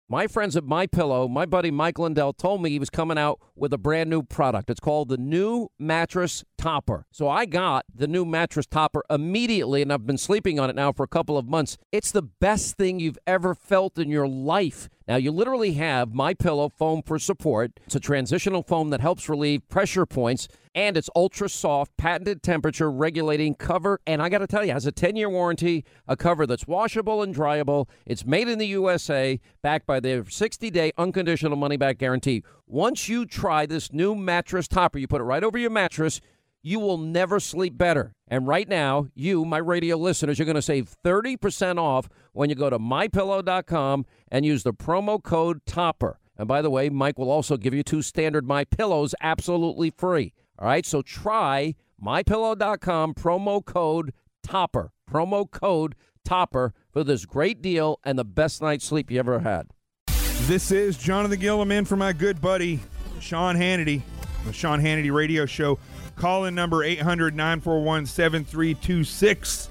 My friends at MyPillow, my buddy Mike Lindell told me he was coming out with a brand new product. It's called the new mattress topper. So I got the new mattress topper immediately, and I've been sleeping on it now for a couple of months. It's the best thing you've ever felt in your life. Now, you literally have MyPillow foam for support. It's a transitional foam that helps relieve pressure points, and it's ultra soft, patented temperature regulating cover. And I got to tell you, it has a 10-year warranty, a cover that's washable and dryable. It's made in the USA, backed by their 60-day unconditional money-back guarantee. Once you try this new mattress topper, you put it right over your mattress, you will never sleep better. And right now, you, my radio listeners, you're going to save 30% off when you go to MyPillow.com and use the promo code TOPPER. And by the way, Mike will also give you 2 standard MyPillows absolutely free. All right, so try MyPillow.com, promo code TOPPER. Promo code TOPPER for this great deal and the best night's sleep you ever had. This is Jonathan Gilliam in for my good buddy, Sean Hannity, the Sean Hannity Radio Show. Call-in number 800-941-7326.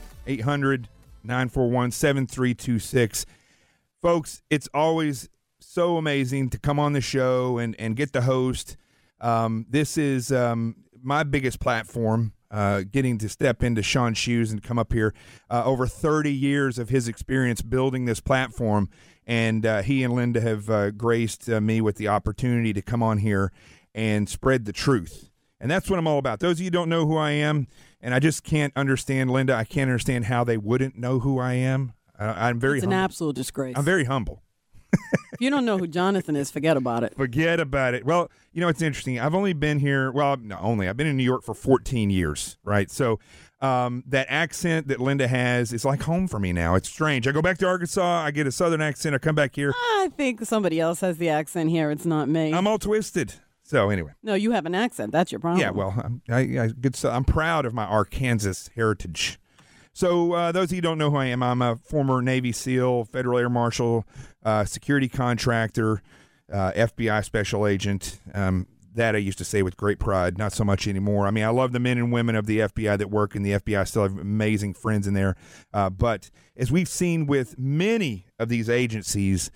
800-941-7326. Folks, it's always so amazing to come on the show and get the host. This is my biggest platform, getting to step into Sean's shoes and come up here. Over 30 years of his experience building this platform, and he and Linda have graced me with the opportunity to come on here and spread the truth. And that's what I'm all about. Those of you who don't know who I am, and I just can't understand, Linda, I can't understand how they wouldn't know who I am. I'm very humble. It's an absolute disgrace. I'm very humble. If you don't know who Jonathan is, forget about it. Forget about it. Well, you know, it's interesting. I've only been here, I've been in New York for 14 years, right? So that accent that Linda has is like home for me now. It's strange. I go back to Arkansas, I get a southern accent, I come back here. I think somebody else has the accent here. It's not me. I'm all twisted. So anyway. No, you have an accent. That's your problem. Yeah, well, I'm proud of my Arkansas heritage. So those of you who don't know who I am, I'm a former Navy SEAL, Federal Air Marshal, security contractor, FBI special agent. That I used to say with great pride, not so much anymore. I mean, I love the men and women of the FBI that work in the FBI. I still have amazing friends in there. But as we've seen with many of these agencies,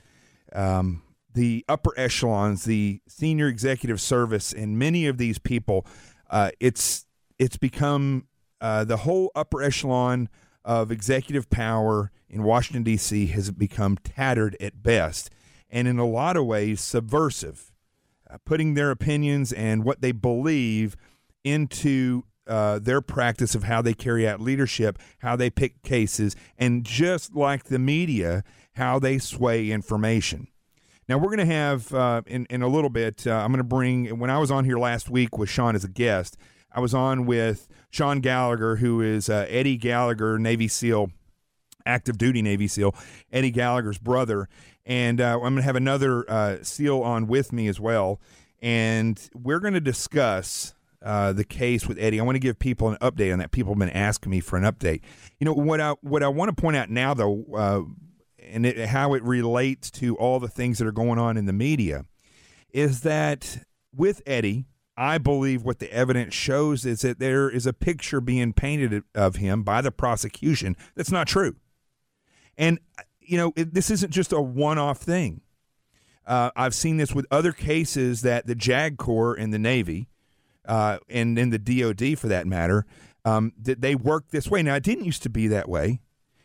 the upper echelons, the senior executive service, and many of these people, it's become the whole upper echelon of executive power in Washington, D.C. has become tattered at best, and in a lot of ways subversive, putting their opinions and what they believe into their practice of how they carry out leadership, how they pick cases, and just like the media, how they sway information. Now, we're going to have, in a little bit, I'm going to bring, when I was on here last week with Sean as a guest, I was on with Sean Gallagher, who is Eddie Gallagher, Navy SEAL, active duty Navy SEAL, Eddie Gallagher's brother. And I'm going to have another SEAL on with me as well. And we're going to discuss the case with Eddie. I want to give people an update on that. People have been asking me for an update. You know, what I want to point out now, though, and how it relates to all the things that are going on in the media, is that with Eddie, I believe what the evidence shows is that there is a picture being painted of him by the prosecution that's not true. And, you know, this isn't just a one-off thing. I've seen this with other cases that the JAG Corps in the Navy, and in the DOD for that matter, that they work this way. Now, it didn't used to be that way.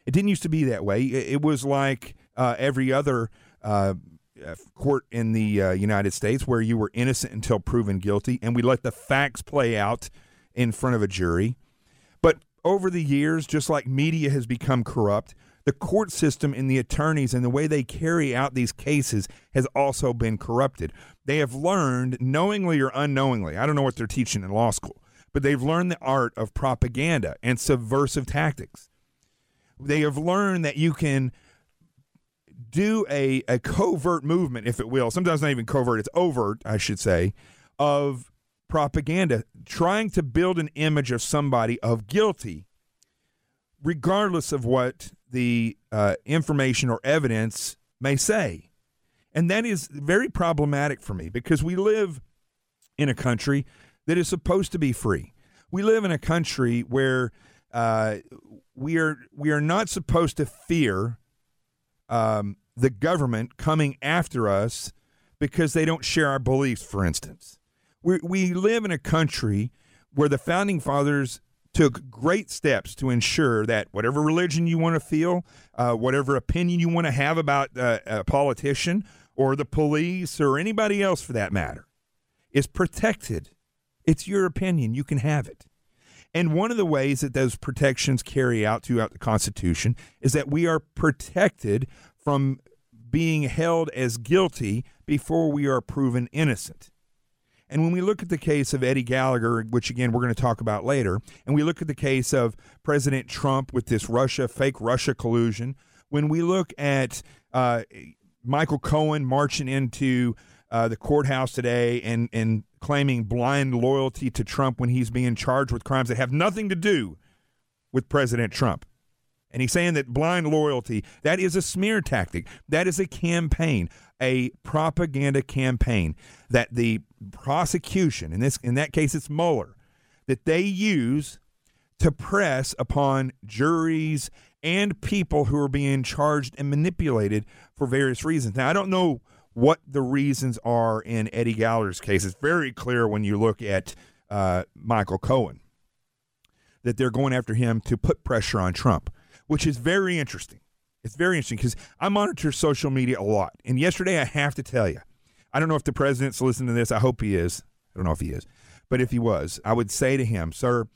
It was like every other court in the United States where you were innocent until proven guilty, and we let the facts play out in front of a jury. But over the years, just like media has become corrupt, the court system and the attorneys and the way they carry out these cases has also been corrupted. They have learned, knowingly or unknowingly, I don't know what they're teaching in law school, but they've learned the art of propaganda and subversive tactics. They have learned that you can do a covert movement, if it will, sometimes not even covert, it's overt, I should say, of propaganda, trying to build an image of somebody of guilty, regardless of what the information or evidence may say. And that is very problematic for me, because we live in a country that is supposed to be free. We live in a country where we are not supposed to fear the government coming after us because they don't share our beliefs, for instance. We live in a country where the Founding Fathers took great steps to ensure that whatever religion you want to feel, whatever opinion you want to have about a politician or the police or anybody else for that matter, is protected. It's your opinion. You can have it. And one of the ways that those protections carry out throughout the Constitution is that we are protected from being held as guilty before we are proven innocent. And when we look at the case of Eddie Gallagher, which, again, we're going to talk about later, and we look at the case of President Trump with this fake Russia collusion, when we look at Michael Cohen marching into the courthouse today and claiming blind loyalty to Trump when he's being charged with crimes that have nothing to do with President Trump. And he's saying that blind loyalty, that is a smear tactic. That is a campaign, a propaganda campaign that the prosecution, in that case it's Mueller, that they use to press upon juries and people who are being charged and manipulated for various reasons. Now, I don't know what the reasons are in Eddie Gallagher's case. It's very clear when you look at Michael Cohen that they're going after him to put pressure on Trump, which is very interesting. It's very interesting because I monitor social media a lot. And yesterday, I have to tell you, I don't know if the president's listening to this. I hope he is. I don't know if he is. But if he was, I would say to him, sir,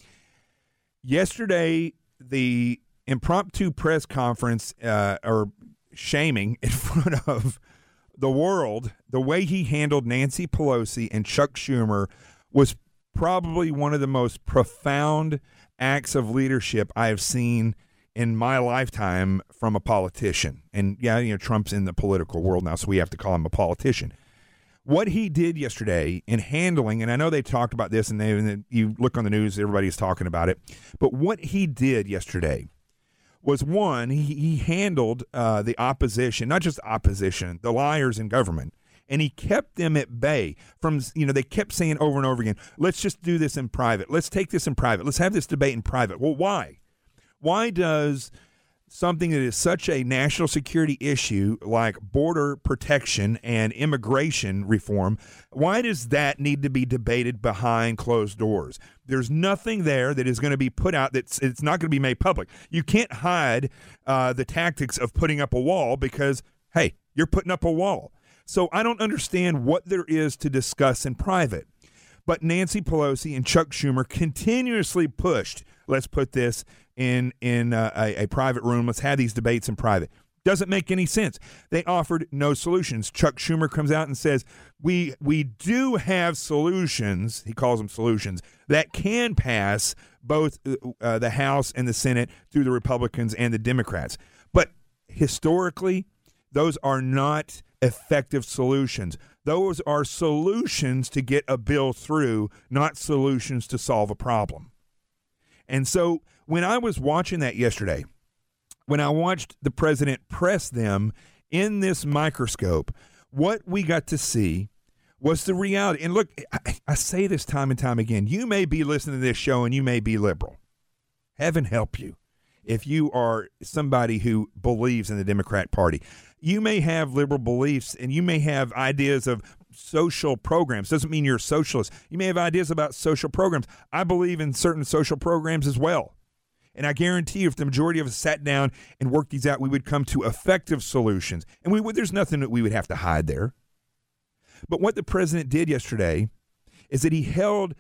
yesterday, the impromptu press conference or shaming in front of the world, the way he handled Nancy Pelosi and Chuck Schumer was probably one of the most profound acts of leadership I have seen in my lifetime from a politician. And yeah, Trump's in the political world now, so we have to call him a politician. What he did yesterday in handling, and I know they talked about this, and you look on the news, everybody's talking about it, but what he did yesterday was, one, he handled the opposition, not just opposition, the liars in government, and he kept them at bay from, they kept saying over and over again, let's just do this in private. Let's take this in private. Let's have this debate in private. Well, why? Why does something that is such a national security issue like border protection and immigration reform, why does that need to be debated behind closed doors? There's nothing there that is going to be put out it's not going to be made public. You can't hide the tactics of putting up a wall because, hey, you're putting up a wall. So I don't understand what there is to discuss in private. But Nancy Pelosi and Chuck Schumer continuously pushed, let's put this in a private room. Let's have these debates in private. Doesn't make any sense. They offered no solutions. Chuck Schumer comes out and says, we do have solutions, he calls them solutions, that can pass both the House and the Senate through the Republicans and the Democrats. But historically, those are not effective solutions. Those are solutions to get a bill through, not solutions to solve a problem. And so when I was watching that yesterday, when I watched the president press them in this microscope, what we got to see was the reality. And look, I say this time and time again, you may be listening to this show and you may be liberal. Heaven help you if you are somebody who believes in the Democrat Party. You may have liberal beliefs and you may have ideas of social programs. Doesn't mean you're a socialist. You may have ideas about social programs. I believe in certain social programs as well. And I guarantee you if the majority of us sat down and worked these out, we would come to effective solutions. And there's nothing that we would have to hide there. But what the president did yesterday is that he held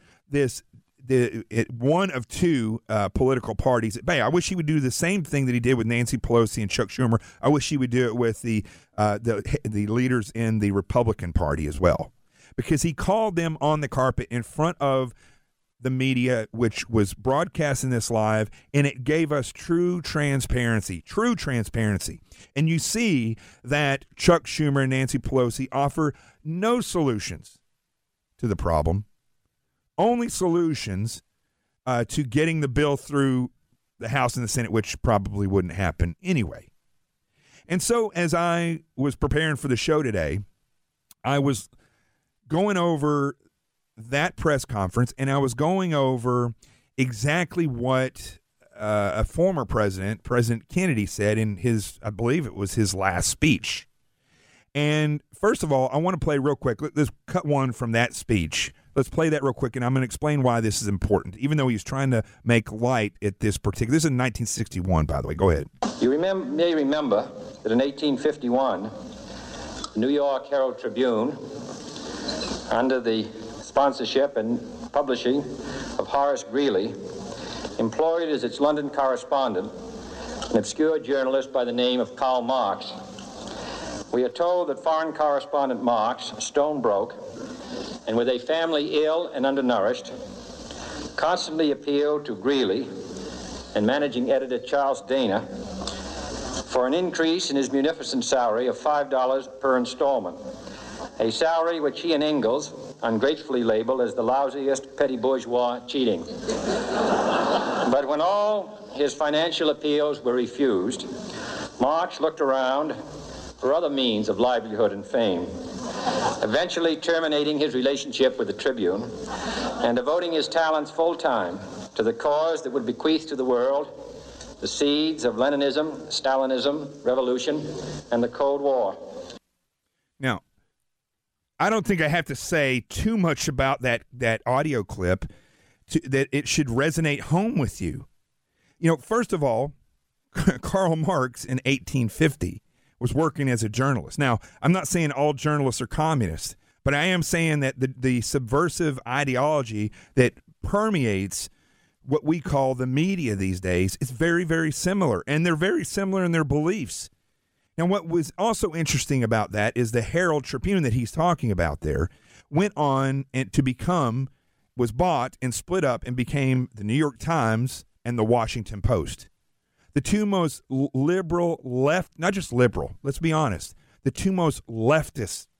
one of two political parties at bay. I wish he would do the same thing that he did with Nancy Pelosi and Chuck Schumer. I wish he would do it with the leaders in the Republican Party as well, because he called them on the carpet in front of the media, which was broadcasting this live, and it gave us true transparency. And you see that Chuck Schumer and Nancy Pelosi offer no solutions to the problem. Only solutions to getting the bill through the House and the Senate, which probably wouldn't happen anyway. And so as I was preparing for the show today, I was going over that press conference, and I was going over exactly what a former president, President Kennedy, said in his, I believe it was his last speech. And first of all, I want to play real quick. Let's cut one from that speech. Let's play that real quick, and I'm going to explain why this is important, even though he's trying to make light at this particular. This is in 1961, by the way. Go ahead. You may remember that in 1851, the New York Herald Tribune, under the sponsorship and publishing of Horace Greeley, employed as its London correspondent an obscure journalist by the name of Karl Marx. We are told that foreign correspondent Marx, stone broke, and with a family ill and undernourished, constantly appealed to Greeley and managing editor Charles Dana for an increase in his munificent salary of $5 per installment, a salary which he and Ingalls ungratefully labeled as the lousiest petty bourgeois cheating. But when all his financial appeals were refused, Marx looked around for other means of livelihood and fame, eventually terminating his relationship with the Tribune and devoting his talents full-time to the cause that would bequeath to the world the seeds of Leninism, Stalinism, revolution, and the Cold War. Now, I don't think I have to say too much about that audio clip that it should resonate home with you. You know, first of all, Karl Marx in 1850 was working as a journalist. Now, I'm not saying all journalists are communists, but I am saying that the subversive ideology that permeates what we call the media these days is very, very similar, and they're very similar in their beliefs. Now, what was also interesting about that is the Herald Tribune that he's talking about there went on was bought and split up and became the New York Times and the Washington Post. The two most liberal not just liberal, let's be honest, the two most leftist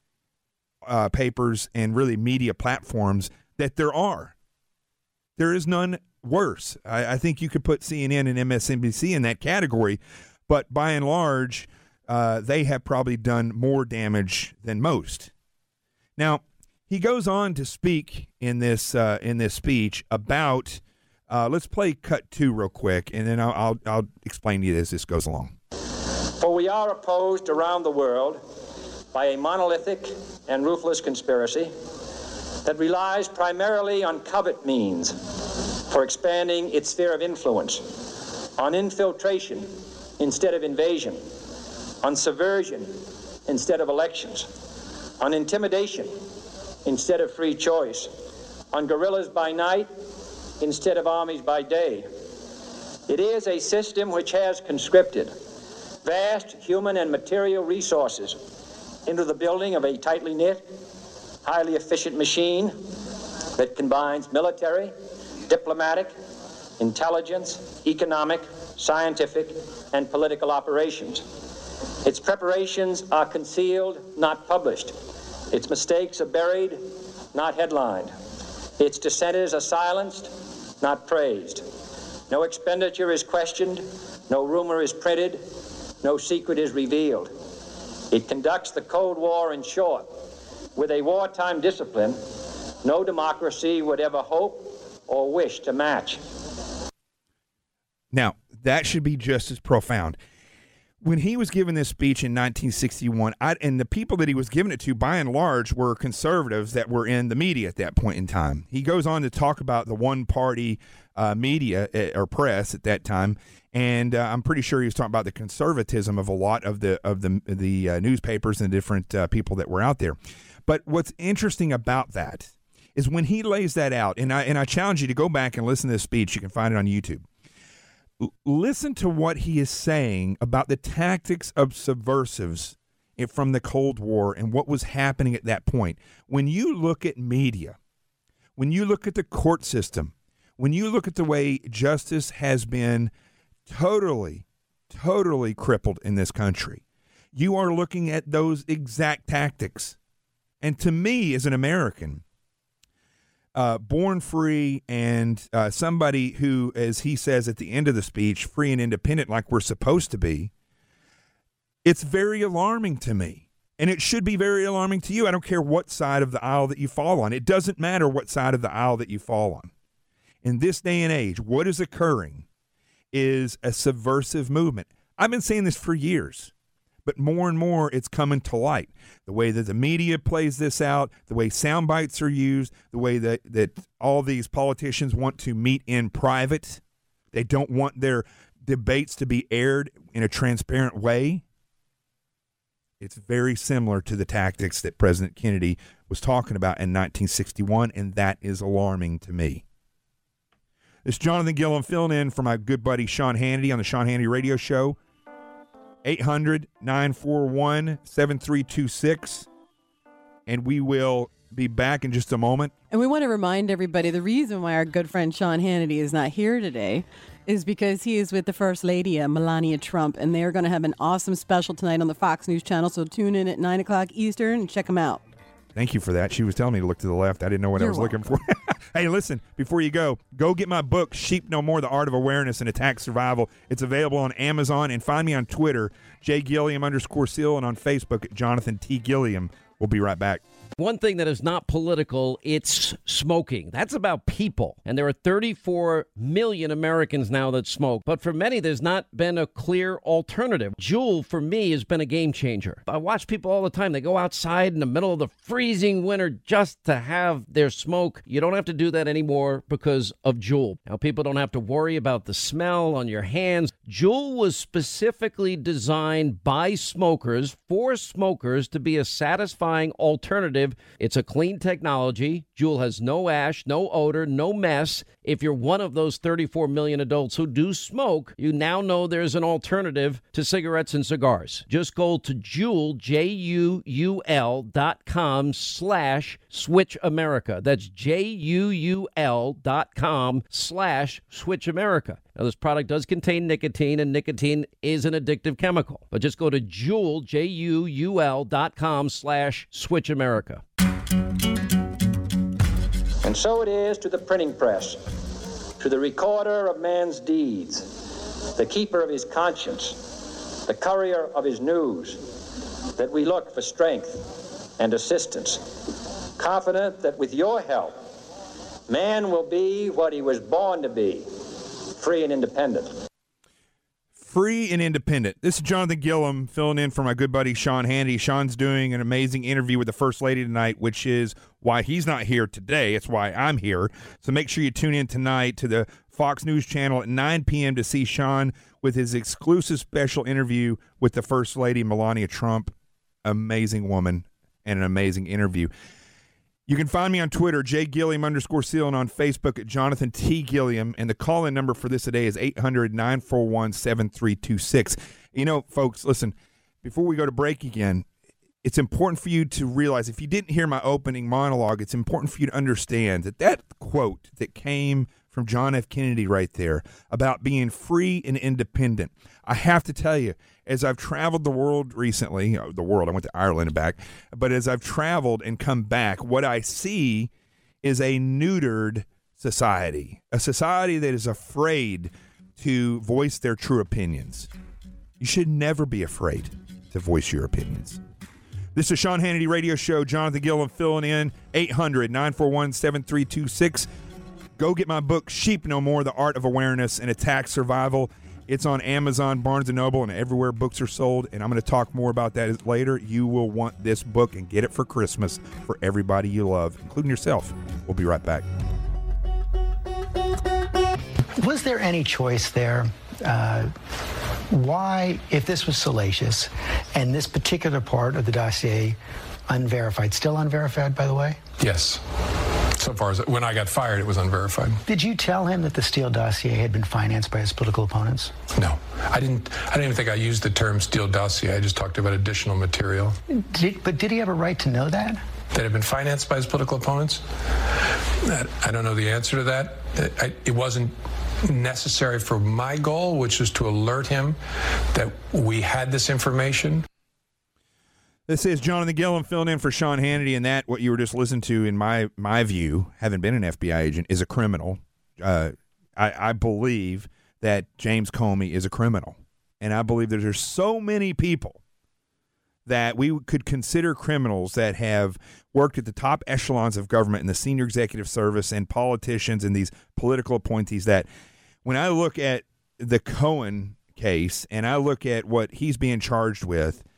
papers and really media platforms that there are. There is none worse. I think you could put CNN and MSNBC in that category, but by and large, they have probably done more damage than most. Now, he goes on to speak in this speech about. Let's play cut 2 real quick, and then I'll explain to you as this goes along. For we are opposed around the world by a monolithic and ruthless conspiracy that relies primarily on covert means for expanding its sphere of influence, on infiltration instead of invasion, on subversion instead of elections, on intimidation instead of free choice, on guerrillas by night instead of armies by day. It is a system which has conscripted vast human and material resources into the building of a tightly knit, highly efficient machine that combines military, diplomatic, intelligence, economic, scientific, and political operations. Its preparations are concealed, not published. Its mistakes are buried, not headlined. Its dissenters are silenced, not praised. No expenditure is questioned, no rumor is printed, no secret is revealed. It conducts the Cold War, in short, with a wartime discipline no democracy would ever hope or wish to match. Now, that should be just as profound. When he was giving this speech in 1961, and the people that he was giving it to, by and large, were conservatives that were in the media at that point in time. He goes on to talk about the one-party media or press at that time, and I'm pretty sure he was talking about the conservatism of a lot of the newspapers and different people that were out there. But what's interesting about that is when he lays that out, and I challenge you to go back and listen to this speech. You can find it on YouTube. Listen to what he is saying about the tactics of subversives from the Cold War and what was happening at that point. When you look at media, when you look at the court system, when you look at the way justice has been totally crippled in this country, you are looking at those exact tactics. And to me, as an American, born free and somebody who, as he says at the end of the speech, free and independent like we're supposed to be, it's very alarming to me. And it should be very alarming to you. I don't care what side of the aisle that you fall on. It doesn't matter what side of the aisle that you fall on. In this day and age, what is occurring is a subversive movement. I've been saying this for years. But more and more, it's coming to light. The way that the media plays this out, the way sound bites are used, the way that all these politicians want to meet in private. They don't want their debates to be aired in a transparent way. It's very similar to the tactics that President Kennedy was talking about in 1961, and that is alarming to me. This is Jonathan Gilliam filling in for my good buddy Sean Hannity on the Sean Hannity Radio Show. 800-941-7326. And we will be back in just a moment. And we want to remind everybody the reason why our good friend Sean Hannity is not here today is because he is with the First Lady, Melania Trump, and they're going to have an awesome special tonight on the Fox News channel. So tune in at 9 o'clock Eastern and check them out. Thank you for that. She was telling me to look to the left. I didn't know what I was looking for. Hey, listen, before you go get my book, Sheep No More, The Art of Awareness and Attack Survival. It's available on Amazon, and find me on Twitter, JGilliam_Seal, and on Facebook at Jonathan T. Gilliam. We'll be right back. One thing that is not political, it's smoking. That's about people. And there are 34 million Americans now that smoke. But for many, there's not been a clear alternative. Juul, for me, has been a game changer. I watch people all the time. They go outside in the middle of the freezing winter just to have their smoke. You don't have to do that anymore because of Juul. Now, people don't have to worry about the smell on your hands. Juul was specifically designed by smokers, for smokers, to be a satisfying alternative. It's a clean technology. Juul has no ash, no odor, no mess. If you're one of those 34 million adults who do smoke, you now know there's an alternative to cigarettes and cigars. Just go to Juul, JUUL.com/Switch America. That's JUUL.com/Switch America. Now, this product does contain nicotine, and nicotine is an addictive chemical. But just go to Juul, JUUL.com/Switch America. And so it is to the printing press, to the recorder of man's deeds, the keeper of his conscience, the courier of his news, that we look for strength and assistance, confident that with your help, man will be what he was born to be, free and independent. Free and independent. This is Jonathan Gilliam filling in for my good buddy Sean Hannity. Sean's doing an amazing interview with the First Lady tonight, which is why he's not here today. It's why I'm here. So make sure you tune in tonight to the Fox News channel at 9 p.m. to see Sean with his exclusive special interview with the First Lady, Melania Trump. Amazing woman and an amazing interview. You can find me on Twitter, JGilliam_Seal, and on Facebook at Jonathan T. Gilliam. And the call-in number for this today is 800-941-7326. You know, folks, listen, before we go to break again, it's important for you to realize, if you didn't hear my opening monologue, it's important for you to understand that quote that came from John F. Kennedy right there about being free and independent. I have to tell you, as I've traveled the world recently, I went to Ireland and back, but as I've traveled and come back, what I see is a neutered society, a society that is afraid to voice their true opinions. You should never be afraid to voice your opinions. This is Sean Hannity Radio Show. Jonathan Gilliam filling in. 800-941-7326. Go get my book, Sheep No More, The Art of Awareness and Attack Survival. It's on Amazon, Barnes & Noble, and everywhere books are sold, and I'm going to talk more about that later. You will want this book, and get it for Christmas for everybody you love, including yourself. We'll be right back. Was there any choice there? Why, if this was salacious, and this particular part of the dossier unverified, still unverified, by the way? Yes. So far as when I got fired, it was unverified. Did you tell him that the Steele dossier had been financed by his political opponents? No, I didn't even think I used the term Steele dossier. I just talked about additional material. But did he have a right to know that? That had been financed by his political opponents? I don't know the answer to that. It wasn't necessary for my goal, which was to alert him that we had this information. This is Jonathan Gilliam filling in for Sean Hannity, and that, what you were just listening to, in my view, having been an FBI agent, is a criminal. I believe that James Comey is a criminal, and I believe that there's so many people that we could consider criminals that have worked at the top echelons of government in the senior executive service and politicians and these political appointees, that when I look at the Cohen case and I look at what he's being charged with,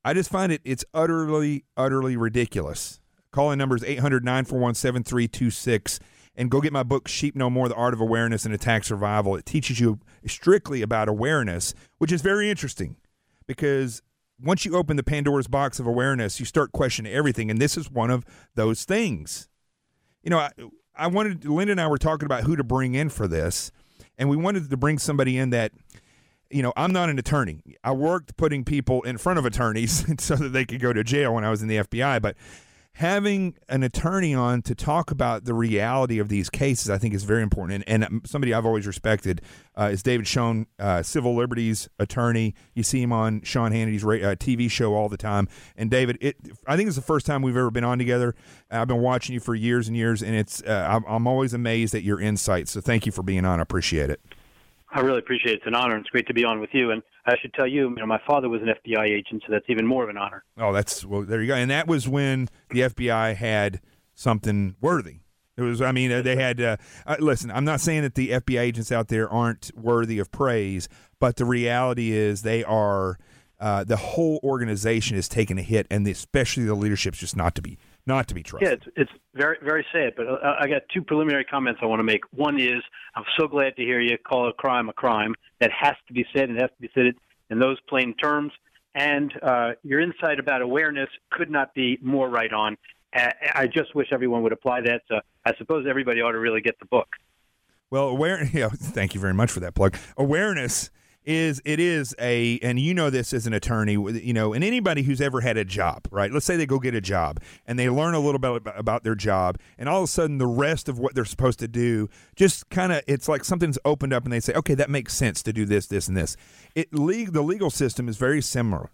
I just find it's utterly, utterly ridiculous. Call-in number is 800-941-7326, and go get my book, Sheep No More, The Art of Awareness and Attack Survival. It teaches you strictly about awareness, which is very interesting because once you open the Pandora's box of awareness, you start questioning everything, and this is one of those things. You know, I wanted, Linda and I were talking about who to bring in for this, and we wanted to bring somebody in that, you know, I'm not an attorney. I worked putting people in front of attorneys so that they could go to jail when I was in the FBI, but having an attorney on to talk about the reality of these cases, I think, is very important. And somebody I've always respected is David Schoen, civil liberties attorney. You see him on Sean Hannity's TV show all the time. And David, I think it's the first time we've ever been on together. I've been watching you for years and years, and I'm always amazed at your insights. So thank you for being on. I appreciate it. I really appreciate it. It's an honor. It's great to be on with you. And I should tell you, my father was an FBI agent, so that's even more of an honor. Oh, well, there you go. And that was when the FBI had something worthy. It was, they had, listen, I'm not saying that the FBI agents out there aren't worthy of praise, but the reality is they are, the whole organization is taking a hit, and especially the leadership's just not to be trusted. Yeah, it's very, very sad. But I got two preliminary comments I want to make. One is I'm so glad to hear you call a crime. That has to be said, and it has to be said in those plain terms. And your insight about awareness could not be more right on. I just wish everyone would apply that. So I suppose everybody ought to really get the book. Well, thank you very much for that plug. Awareness is and you know this as an attorney, and anybody who's ever had a job, right? Let's say they go get a job and they learn a little bit about their job, and all of a sudden the rest of what they're supposed to do just kind of, it's like something's opened up and they say, okay, that makes sense to do this, this, and this. The legal system is very similar.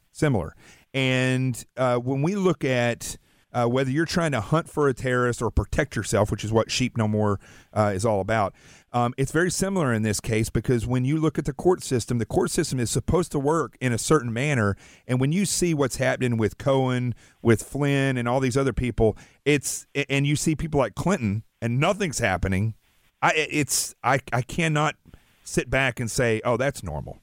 And when we look at whether you're trying to hunt for a terrorist or protect yourself, which is what Sheep No More is all about, it's very similar in this case, because when you look at the court system is supposed to work in a certain manner. And when you see what's happening with Cohen, with Flynn, and all these other people, and you see people like Clinton, and nothing's happening, I cannot sit back and say, oh, that's normal.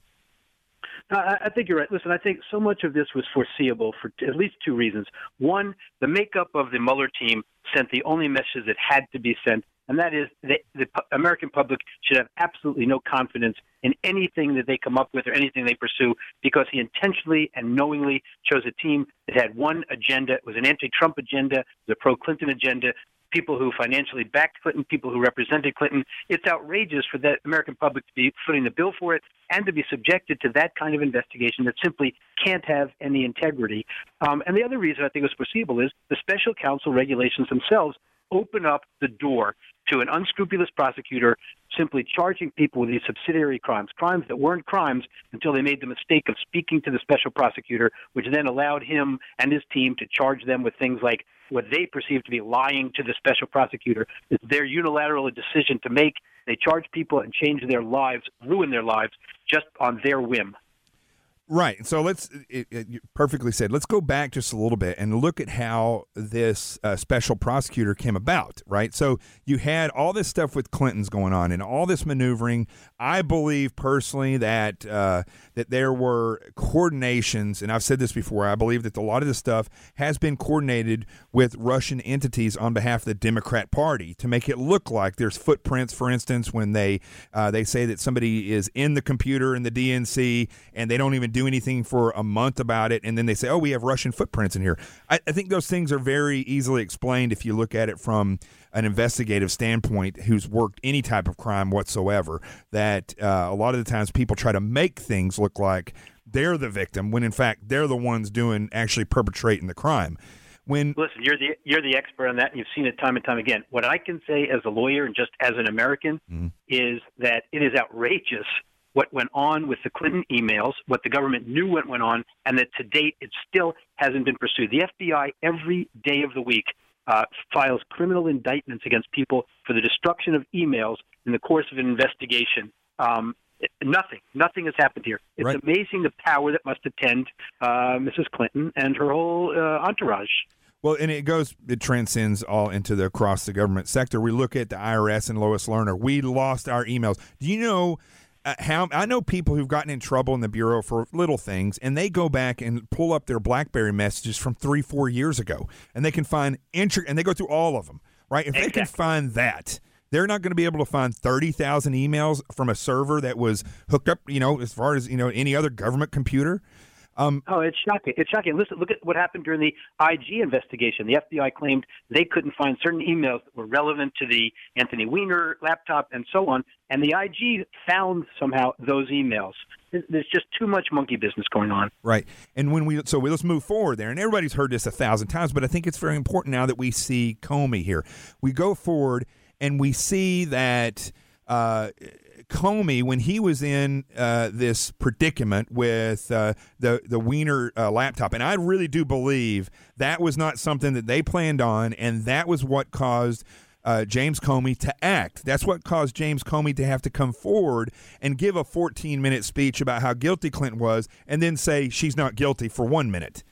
I think you're right. Listen, I think so much of this was foreseeable for at least two reasons. One, the makeup of the Mueller team sent the only message that had to be sent, and that is that the American public should have absolutely no confidence in anything that they come up with or anything they pursue, because he intentionally and knowingly chose a team that had one agenda. It was an anti-Trump agenda, it was a pro-Clinton agenda, people who financially backed Clinton, people who represented Clinton. It's outrageous for the American public to be footing the bill for it and to be subjected to that kind of investigation that simply can't have any integrity. And the other reason I think it was foreseeable is the special counsel regulations themselves open up the door to an unscrupulous prosecutor simply charging people with these subsidiary crimes that weren't crimes until they made the mistake of speaking to the special prosecutor, which then allowed him and his team to charge them with things like what they perceive to be lying to the special prosecutor. It's their unilateral decision to make. They charge people and change their lives, ruin their lives, just on their whim. Right. So perfectly said. Let's go back just a little bit and look at how this special prosecutor came about, right? So you had all this stuff with Clinton's going on and all this maneuvering. I believe personally that that there were coordinations, and I've said this before, I believe that a lot of this stuff has been coordinated with Russian entities on behalf of the Democrat Party to make it look like there's footprints, for instance, when they say that somebody is in the computer in the DNC and they don't even do anything for a month about it, and then they say, oh, we have Russian footprints in here. I think those things are very easily explained if you look at it from an investigative standpoint who's worked any type of crime whatsoever, that a lot of the times people try to make things look like they're the victim when in fact they're the ones actually perpetrating the crime. Listen, you're the expert on that, and you've seen it time and time again. What I can say as a lawyer and just as an American is that it is outrageous what went on with the Clinton emails, what the government knew what went on, and that to date it still hasn't been pursued. The FBI every day of the week files criminal indictments against people for the destruction of emails in the course of an investigation. Nothing has happened here. It's right. Amazing the power that must attend Mrs. Clinton and her whole entourage. Well, and it transcends all into across the government sector. We look at the IRS and Lois Lerner. We lost our emails. Do you know how I know people who've gotten in trouble in the Bureau for little things, and they go back and pull up their BlackBerry messages from 3-4 years ago, and they can find and they go through all of them, right? If they can find that, they're not going to be able to find 30,000 emails from a server that was hooked up, as far as, any other government computer. It's shocking. It's shocking. Listen, look at what happened during the IG investigation. The FBI claimed they couldn't find certain emails that were relevant to the Anthony Weiner laptop and so on, and the IG found somehow those emails. There's just too much monkey business going on. Right. And let's move forward there. And everybody's heard this 1,000 times, but I think it's very important now that we see Comey here. We go forward and we see that Comey, when he was in this predicament with the Weiner laptop, and I really do believe that was not something that they planned on, and that was what caused James Comey to act. That's what caused James Comey to have to come forward and give a 14-minute speech about how guilty Clinton was, and then say she's not guilty for 1 minute.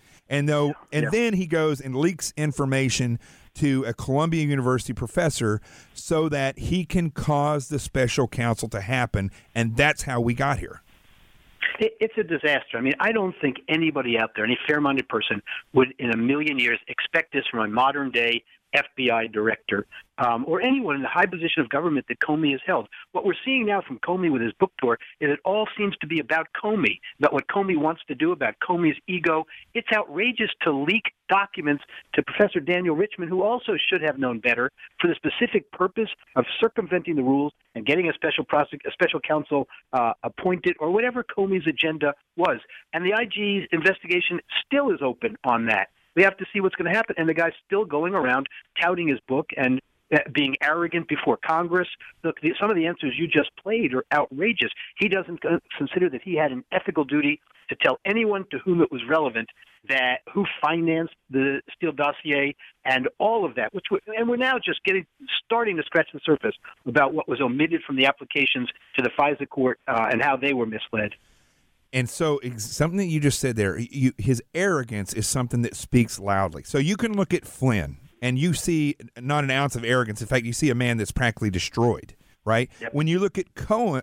Then he goes and leaks information to a Columbia University professor so that he can cause the special counsel to happen, and that's how we got here. It's a disaster. I mean, I don't think anybody out there, any fair-minded person, would in a million years expect this from a modern-day FBI director or anyone in the high position of government that Comey has held. What we're seeing now from Comey with his book tour is it all seems to be about Comey, about what Comey wants to do, about Comey's ego. It's outrageous to leak documents to Professor Daniel Richman, who also should have known better, for the specific purpose of circumventing the rules and getting a special counsel appointed, or whatever Comey's agenda was. And the IG's investigation still is open on that. We have to see what's going to happen. And the guy's still going around touting his book and being arrogant before Congress. Look, some of the answers you just played are outrageous. He doesn't consider that he had an ethical duty to tell anyone to whom it was relevant that who financed the Steele dossier and all of that. And we're now just starting to scratch the surface about what was omitted from the applications to the FISA court and how they were misled. And so something that you just said there, his arrogance is something that speaks loudly. So you can look at Flynn, and you see not an ounce of arrogance. In fact, you see a man that's practically destroyed, right? Yep. When you look at Cohen's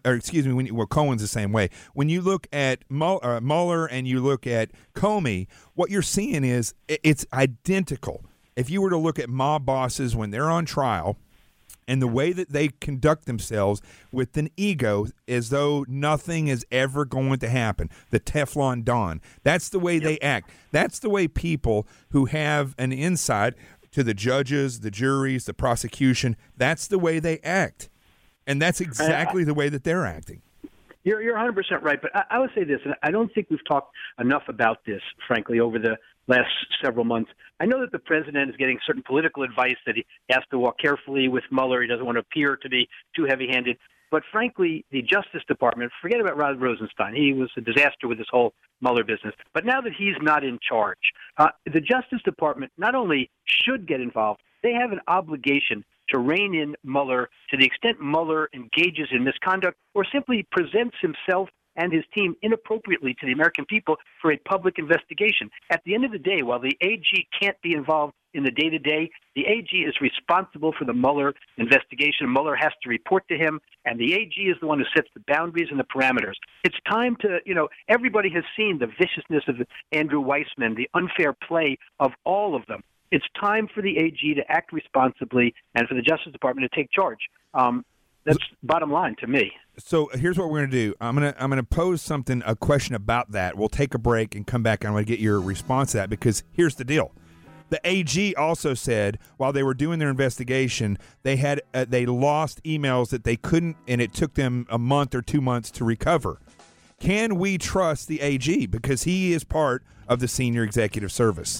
the same way. When you look at Mueller and you look at Comey, what you're seeing is it's identical. If you were to look at mob bosses when they're on trial, and the way that they conduct themselves with an ego as though nothing is ever going to happen, the Teflon Don, that's the way they act. That's the way people who have an insight to the judges, the juries, the prosecution, that's the way they act. And that's exactly the way that they're acting. You're 100% right, but I would say this, and I don't think we've talked enough about this, frankly, over the last several months. I know that the president is getting certain political advice that he has to walk carefully with Mueller. He doesn't want to appear to be too heavy-handed. But frankly, the Justice Department, forget about Rod Rosenstein. He was a disaster with this whole Mueller business. But now that he's not in charge, the Justice Department not only should get involved, they have an obligation to rein in Mueller to the extent Mueller engages in misconduct or simply presents himself and his team inappropriately to the American people for a public investigation. At the end of the day, while the AG can't be involved in the day-to-day, the AG is responsible for the Mueller investigation. Mueller has to report to him, and the AG is the one who sets the boundaries and the parameters. It's time to, everybody has seen the viciousness of Andrew Weissman, the unfair play of all of them. It's time for the AG to act responsibly and for the Justice Department to take charge. That's bottom line to me. So here's what we're going to do. I'm going to pose a question about that. We'll take a break and come back, and I'm going to get your response to that, because here's the deal. The AG also said while they were doing their investigation, they lost emails that they couldn't, and it took them a month or 2 months to recover. Can we trust the AG, because he is part of the senior executive service?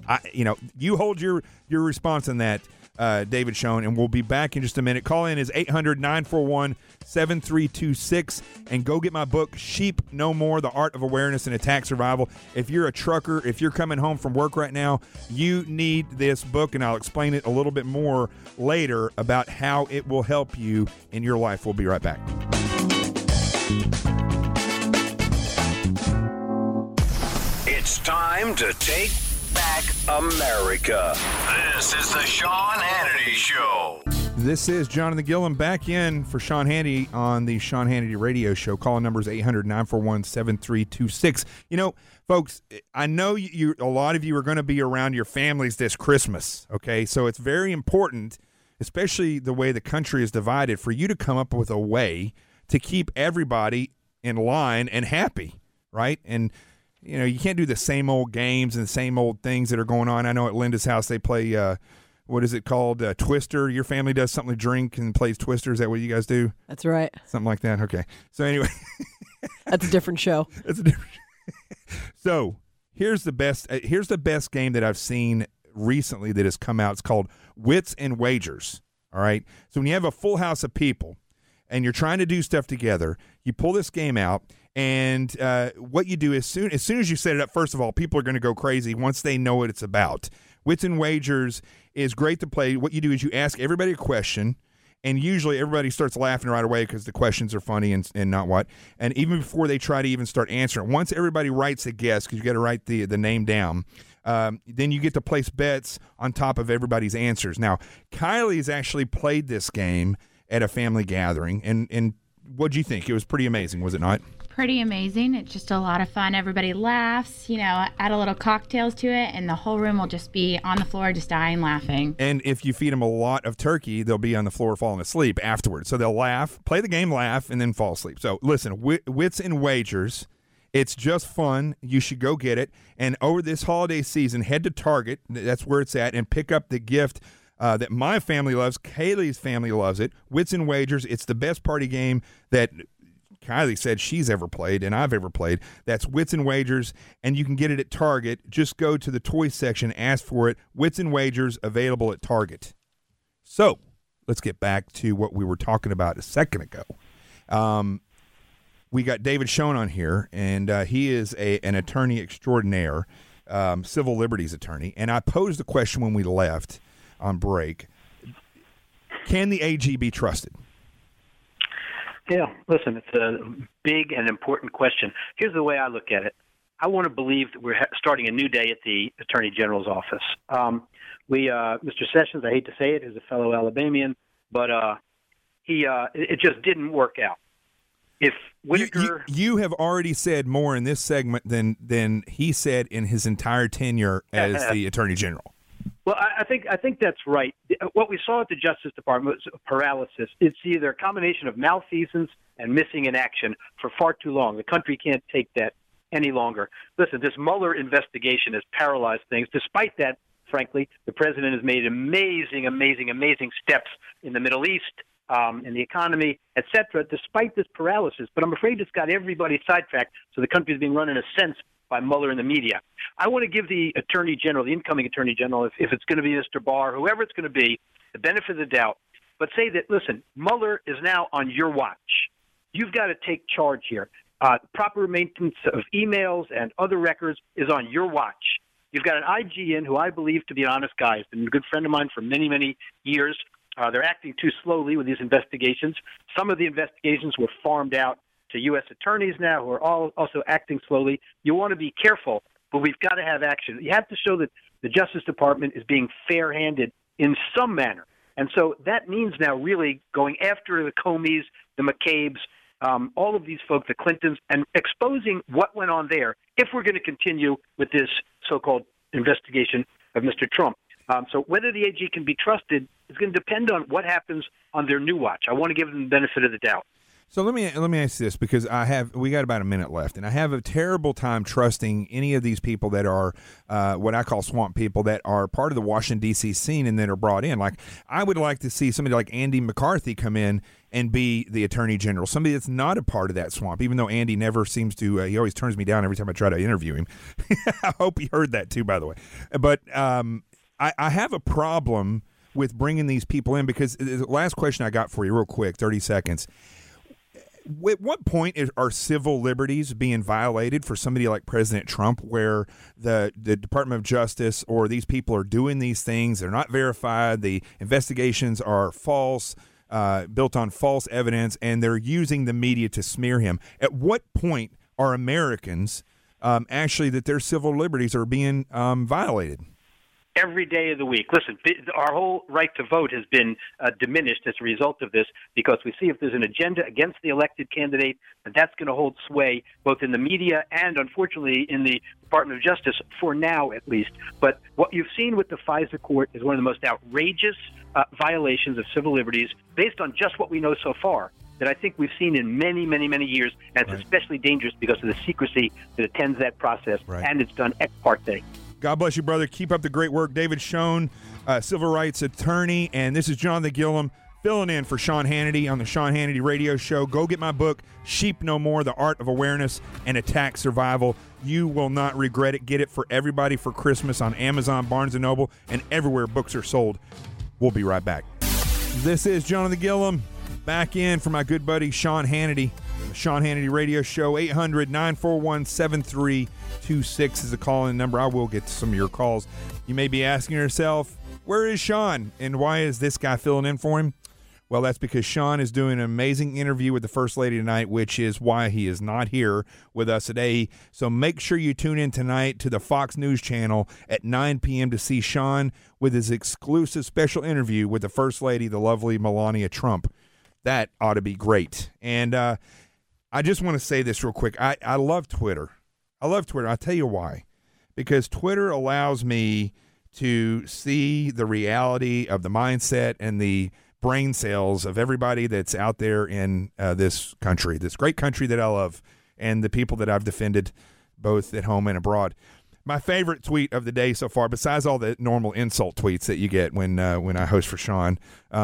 You hold your response on that, David Schoen, and we'll be back in just a minute. Call in is 800-941-7326, and go get my book, Sheep No More, The Art of Awareness and Attack Survival. If you're a trucker, if you're coming home from work right now, you need this book, and I'll explain it a little bit more later about how it will help you in your life. We'll be right back. It's time to take back America. This is the Sean Hannity Show. This is Jonathan Gilliam back in for Sean Hannity on the Sean Hannity Radio Show. Calling numbers 800-941-7326. You know, folks, I know a lot of you are going to be around your families this Christmas, okay? So it's very important, especially the way the country is divided, for you to come up with a way to keep everybody in line and happy, right? And, you know, you can't do the same old games and the same old things that are going on. I know at Linda's house they play what is it called? Twister. Your family does something to drink and plays Twister. Is that what you guys do? That's right. Something like that. Okay. So anyway. That's a different show. That's a different So here's the best game that I've seen recently that has come out. It's called Wits and Wagers. All right. So when you have a full house of people and you're trying to do stuff together, you pull this game out. And what you do as soon as you set it up, first of all, people are going to go crazy once they know what it's about. Wits and Wagers is great to play. What you do is you ask everybody a question, and usually everybody starts laughing right away because the questions are funny and not what. And even before they try to even start answering, once everybody writes a guess, because you got to write the name down, then you get to place bets on top of everybody's answers. Now, Kylie's actually played this game at a family gathering, and what'd you think? It was pretty amazing, was it not? Pretty amazing. It's just a lot of fun. Everybody laughs, add a little cocktails to it, and the whole room will just be on the floor just dying laughing. And if you feed them a lot of turkey, they'll be on the floor falling asleep afterwards. So they'll laugh, play the game, laugh, and then fall asleep. So listen, Wits and Wagers, it's just fun. You should go get it. And over this holiday season, head to Target, that's where it's at, and pick up the gift that my family loves. Kaylee's family loves it. Wits and Wagers, it's the best party game that Kylie said she's ever played and I've ever played. That's Wits and Wagers, and you can get it at Target. Just go to the toy section, ask for it. Wits and Wagers, available at Target. So let's get back to what we were talking about a second ago. We got David Schoen on here, and he is an attorney extraordinaire, civil liberties attorney. And I posed the question when we left on break, can the AG be trusted? Yeah, listen, it's a big and important question. Here's the way I look at it. I want to believe that we're starting a new day at the Attorney General's office. Mr. Sessions, I hate to say it, is a fellow Alabamian, but it just didn't work out. If Whitaker, you have already said more in this segment than he said in his entire tenure as the Attorney General. Well, I think that's right. What we saw at the Justice Department was paralysis. It's either a combination of malfeasance and missing in action for far too long. The country can't take that any longer. Listen, this Mueller investigation has paralyzed things. Despite that, frankly, the president has made amazing steps in the Middle East, in the economy, et cetera, despite this paralysis. But I'm afraid it's got everybody sidetracked, so the country is being run in a sense by Mueller and the media. I want to give the Attorney General, the incoming Attorney General, if it's going to be Mr. Barr, whoever it's going to be, the benefit of the doubt, but say that, listen, Mueller is now on your watch. You've got to take charge here. Proper maintenance of emails and other records is on your watch. You've got an IGN who I believe to be an honest guy. He's been a good friend of mine for many, many years. They're acting too slowly with these investigations. Some of the investigations were farmed out to U.S. attorneys now who are all also acting slowly. You want to be careful, but we've got to have action. You have to show that the Justice Department is being fair-handed in some manner. And so that means now really going after the Comeys, the McCabe's, all of these folks, the Clintons, and exposing what went on there if we're going to continue with this so-called investigation of Mr. Trump. So whether the AG can be trusted is going to depend on what happens on their new watch. I want to give them the benefit of the doubt. So let me ask this, because we got about a minute left, and I have a terrible time trusting any of these people that are what I call swamp people that are part of the Washington D.C. scene and that are brought in. Like, I would like to see somebody like Andy McCarthy come in and be the Attorney General, somebody that's not a part of that swamp. Even though Andy never seems to, he always turns me down every time I try to interview him. I hope he heard that too, by the way. But I have a problem with bringing these people in, because the last question I got for you, real quick, 30 seconds. At what point are civil liberties being violated for somebody like President Trump, where the Department of Justice or these people are doing these things, they're not verified, the investigations are false, built on false evidence, and they're using the media to smear him? At what point are Americans actually that their civil liberties are being violated? every day of the week. Listen, our whole right to vote has been diminished as a result of this, because we see if there's an agenda against the elected candidate, that's going to hold sway both in the media and, unfortunately, in the Department of Justice, for now at least. But what you've seen with the FISA court is one of the most outrageous violations of civil liberties based on just what we know so far that I think we've seen in many, many, many years, and it's especially dangerous because of the secrecy that attends that process, and it's done ex parte. God bless you, brother. Keep up the great work. David Schoen, civil rights attorney, and this is Jonathan Gillum filling in for Sean Hannity on the Sean Hannity Radio Show. Go get my book, Sheep No More, The Art of Awareness and Attack Survival. You will not regret it. Get it for everybody for Christmas on Amazon, Barnes & Noble, and everywhere books are sold. We'll be right back. This is Jonathan Gillum, back in for my good buddy Sean Hannity. The Sean Hannity Radio Show. 800-941-7326 is the call-in number. I will get to some of your calls. You may be asking yourself, where is Sean, and why is this guy filling in for him? Well, that's because Sean is doing an amazing interview with the First Lady tonight, which is why he is not here with us today. So make sure you tune in tonight to the Fox News Channel at 9 p.m. to see Sean with his exclusive special interview with the First Lady, the lovely Melania Trump. That ought to be great. And I just want to say this real quick. I love Twitter. I love Twitter. I'll tell you why. Because Twitter allows me to see the reality of the mindset and the brain cells of everybody that's out there in this country, this great country that I love, and the people that I've defended both at home and abroad. My favorite tweet of the day so far, besides all the normal insult tweets that you get when I host for Sean,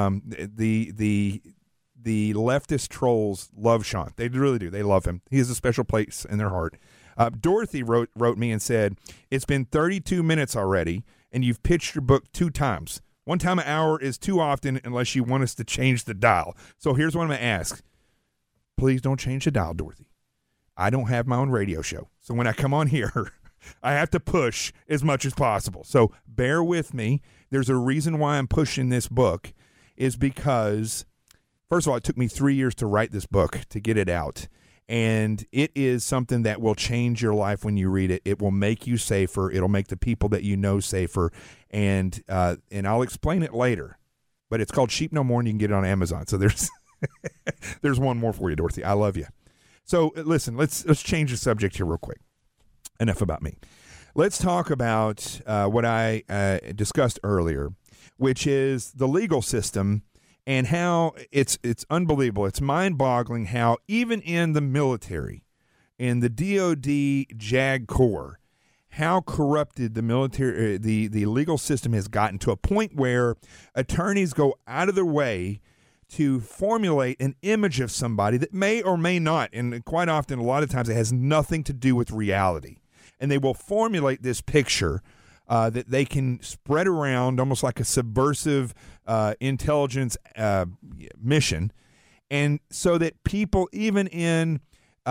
the leftist trolls love Sean. They really do. They love him. He has a special place in their heart. Dorothy wrote me and said, it's been 32 minutes already, and you've pitched your book 2 times. 1 time an hour is too often unless you want us to change the dial. So here's what I'm going to ask. Please don't change the dial, Dorothy. I don't have my own radio show. So when I come on here, I have to push as much as possible. So bear with me. There's a reason why I'm pushing this book is because, first of all, it took me 3 years to write this book, to get it out. And it is something that will change your life when you read it. It will make you safer. It'll make the people that you know safer. And I'll explain it later. But it's called Sheep No More, and you can get it on Amazon. So there's there's one more for you, Dorothy. I love you. So listen, let's change the subject here real quick. Enough about me. Let's talk about what I discussed earlier, which is the legal system. And how it's unbelievable. It's mind-boggling how even in the military, in the DOD JAG Corps, how corrupted the military, the legal system has gotten to a point where attorneys go out of their way to formulate an image of somebody that may or may not, and quite often, a lot of times, it has nothing to do with reality. And they will formulate this picture that they can spread around almost like a subversive intelligence mission, and so that people, even in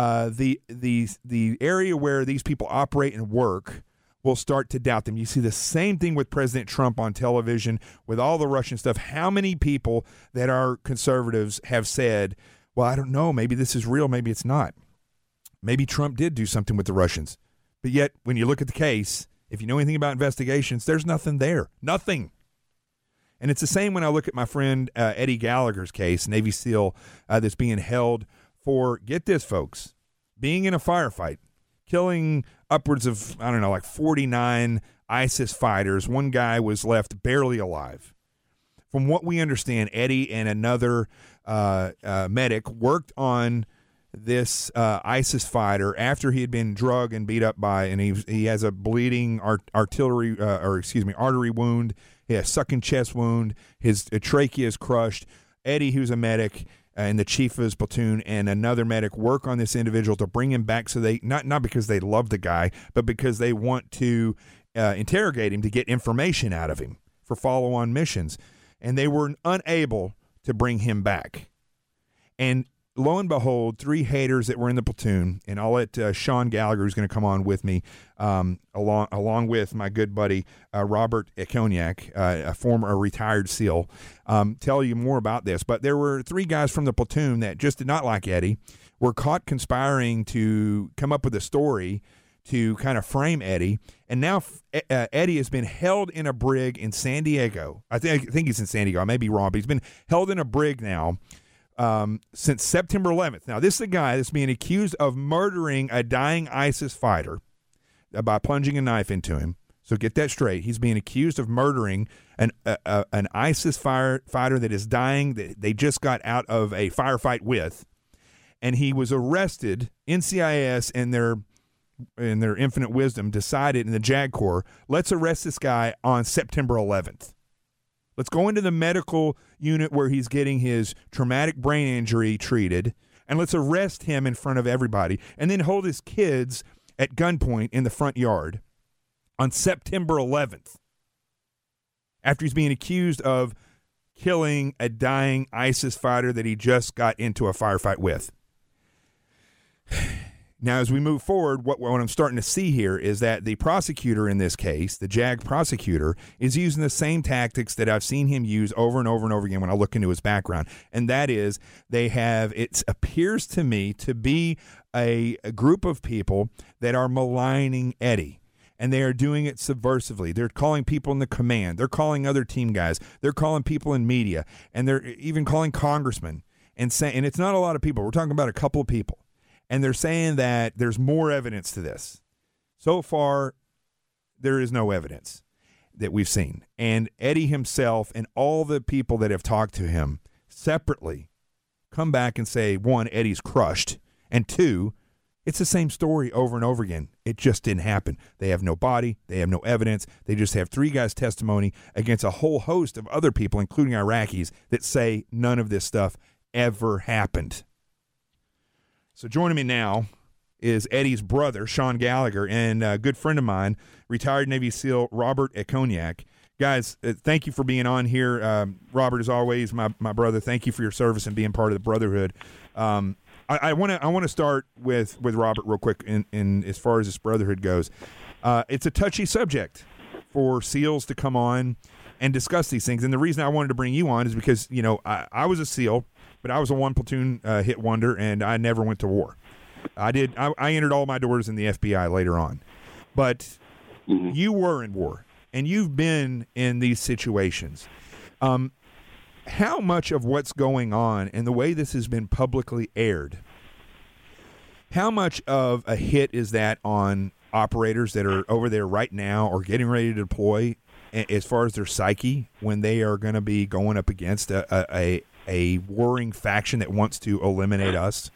the area where these people operate and work, will start to doubt them. You see the same thing with President Trump on television with all the Russian stuff. How many people that are conservatives have said, well, I don't know, maybe this is real, maybe it's not. Maybe Trump did do something with the Russians. But yet, when you look at the case, if you know anything about investigations, there's nothing there. Nothing. And it's the same when I look at my friend Eddie Gallagher's case, Navy SEAL, that's being held for, get this, folks, being in a firefight, killing upwards of, I don't know, like 49 ISIS fighters. One guy was left barely alive. From what we understand, Eddie and another medic worked on this ISIS fighter after he had been drugged and beat up by, and he has a bleeding artery wound. He has a sucking chest wound. His trachea is crushed. Eddie, who's a medic, and the chief of his platoon and another medic work on this individual to bring him back. So they not because they love the guy, but because they want to interrogate him to get information out of him for follow-on missions. And they were unable to bring him back. And lo and behold, 3 haters that were in the platoon, and I'll let Sean Gallagher, who's going to come on with me, along with my good buddy Robert Ekoniak, a retired SEAL, tell you more about this. But there were 3 guys from the platoon that just did not like Eddie, were caught conspiring to come up with a story to kind of frame Eddie. And now Eddie has been held in a brig in San Diego. I think he's in San Diego. I may be wrong, but he's been held in a brig now since September 11th. Now, this is a guy that's being accused of murdering a dying ISIS fighter by plunging a knife into him. So get that straight. He's being accused of murdering an ISIS fighter that is dying, that they just got out of a firefight with. And he was arrested. NCIS and their infinite wisdom decided in the JAG Corps, let's arrest this guy on September 11th. Let's go into the medical unit where he's getting his traumatic brain injury treated, and let's arrest him in front of everybody, and then hold his kids at gunpoint in the front yard on September 11th after he's being accused of killing a dying ISIS fighter that he just got into a firefight with. Now, as we move forward, what I'm starting to see here is that the prosecutor in this case, the JAG prosecutor, is using the same tactics that I've seen him use over and over and over again when I look into his background. And that is it appears to me to be a group of people that are maligning Eddie. And they are doing it subversively. They're calling people in the command. They're calling other team guys. They're calling people in media. And they're even calling congressmen. And it's not a lot of people. We're talking about a couple of people. And they're saying that there's more evidence to this. So far, there is no evidence that we've seen. And Eddie himself and all the people that have talked to him separately come back and say, one, Eddie's crushed, and two, it's the same story over and over again. It just didn't happen. They have no body. They have no evidence. They just have three guys' testimony against a whole host of other people, including Iraqis, that say none of this stuff ever happened. So joining me now is Eddie's brother, Sean Gallagher, and a good friend of mine, retired Navy SEAL Robert Ekoniak. Guys, thank you for being on here. Robert, as always, my brother, thank you for your service and being part of the brotherhood. I want to start with Robert real quick in as far as this brotherhood goes. It's a touchy subject for SEALs to come on and discuss these things. And the reason I wanted to bring you on is because, I was a SEAL, but I was a one platoon hit wonder, and I never went to war. I entered all my doors in the FBI later on. But you were in war, and you've been in these situations. How much of what's going on and the way this has been publicly aired, how much of a hit is that on operators that are over there right now or getting ready to deploy as far as their psyche when they are going to be going up against a warring faction that wants to eliminate us?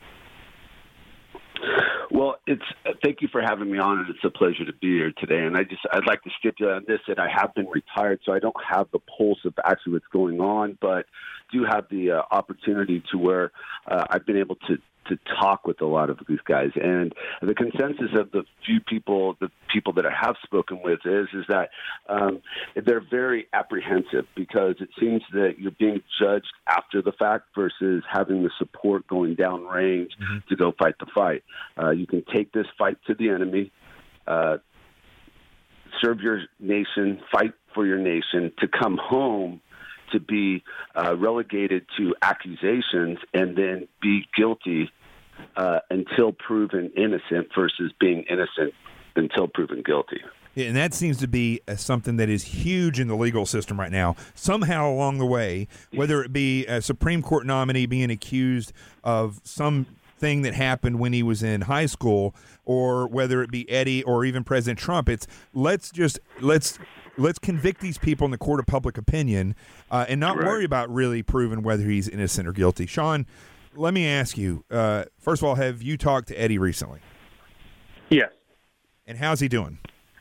Well, thank you for having me on, and it's a pleasure to be here today. And I'd like to stipulate on this that I have been retired, so I don't have the pulse of actually what's going on, but do have the opportunity to where I've been able to talk with a lot of these guys. And the consensus of the people that I have spoken with is that they're very apprehensive because it seems that you're being judged after the fact versus having the support going down range to go fight the fight. You can take this fight to the enemy, serve your nation, fight for your nation, to come home to be relegated to accusations and then be guilty until proven innocent versus being innocent until proven guilty. Yeah, and that seems to be something that is huge in the legal system right now. Somehow along the way, whether it be a Supreme Court nominee being accused of something that happened when he was in high school, or whether it be Eddie or even President Trump, it's let's convict these people in the court of public opinion and not worry about really proving whether he's innocent or guilty. Sean, let me ask you, first of all, have you talked to Eddie recently? Yes. And how's he doing?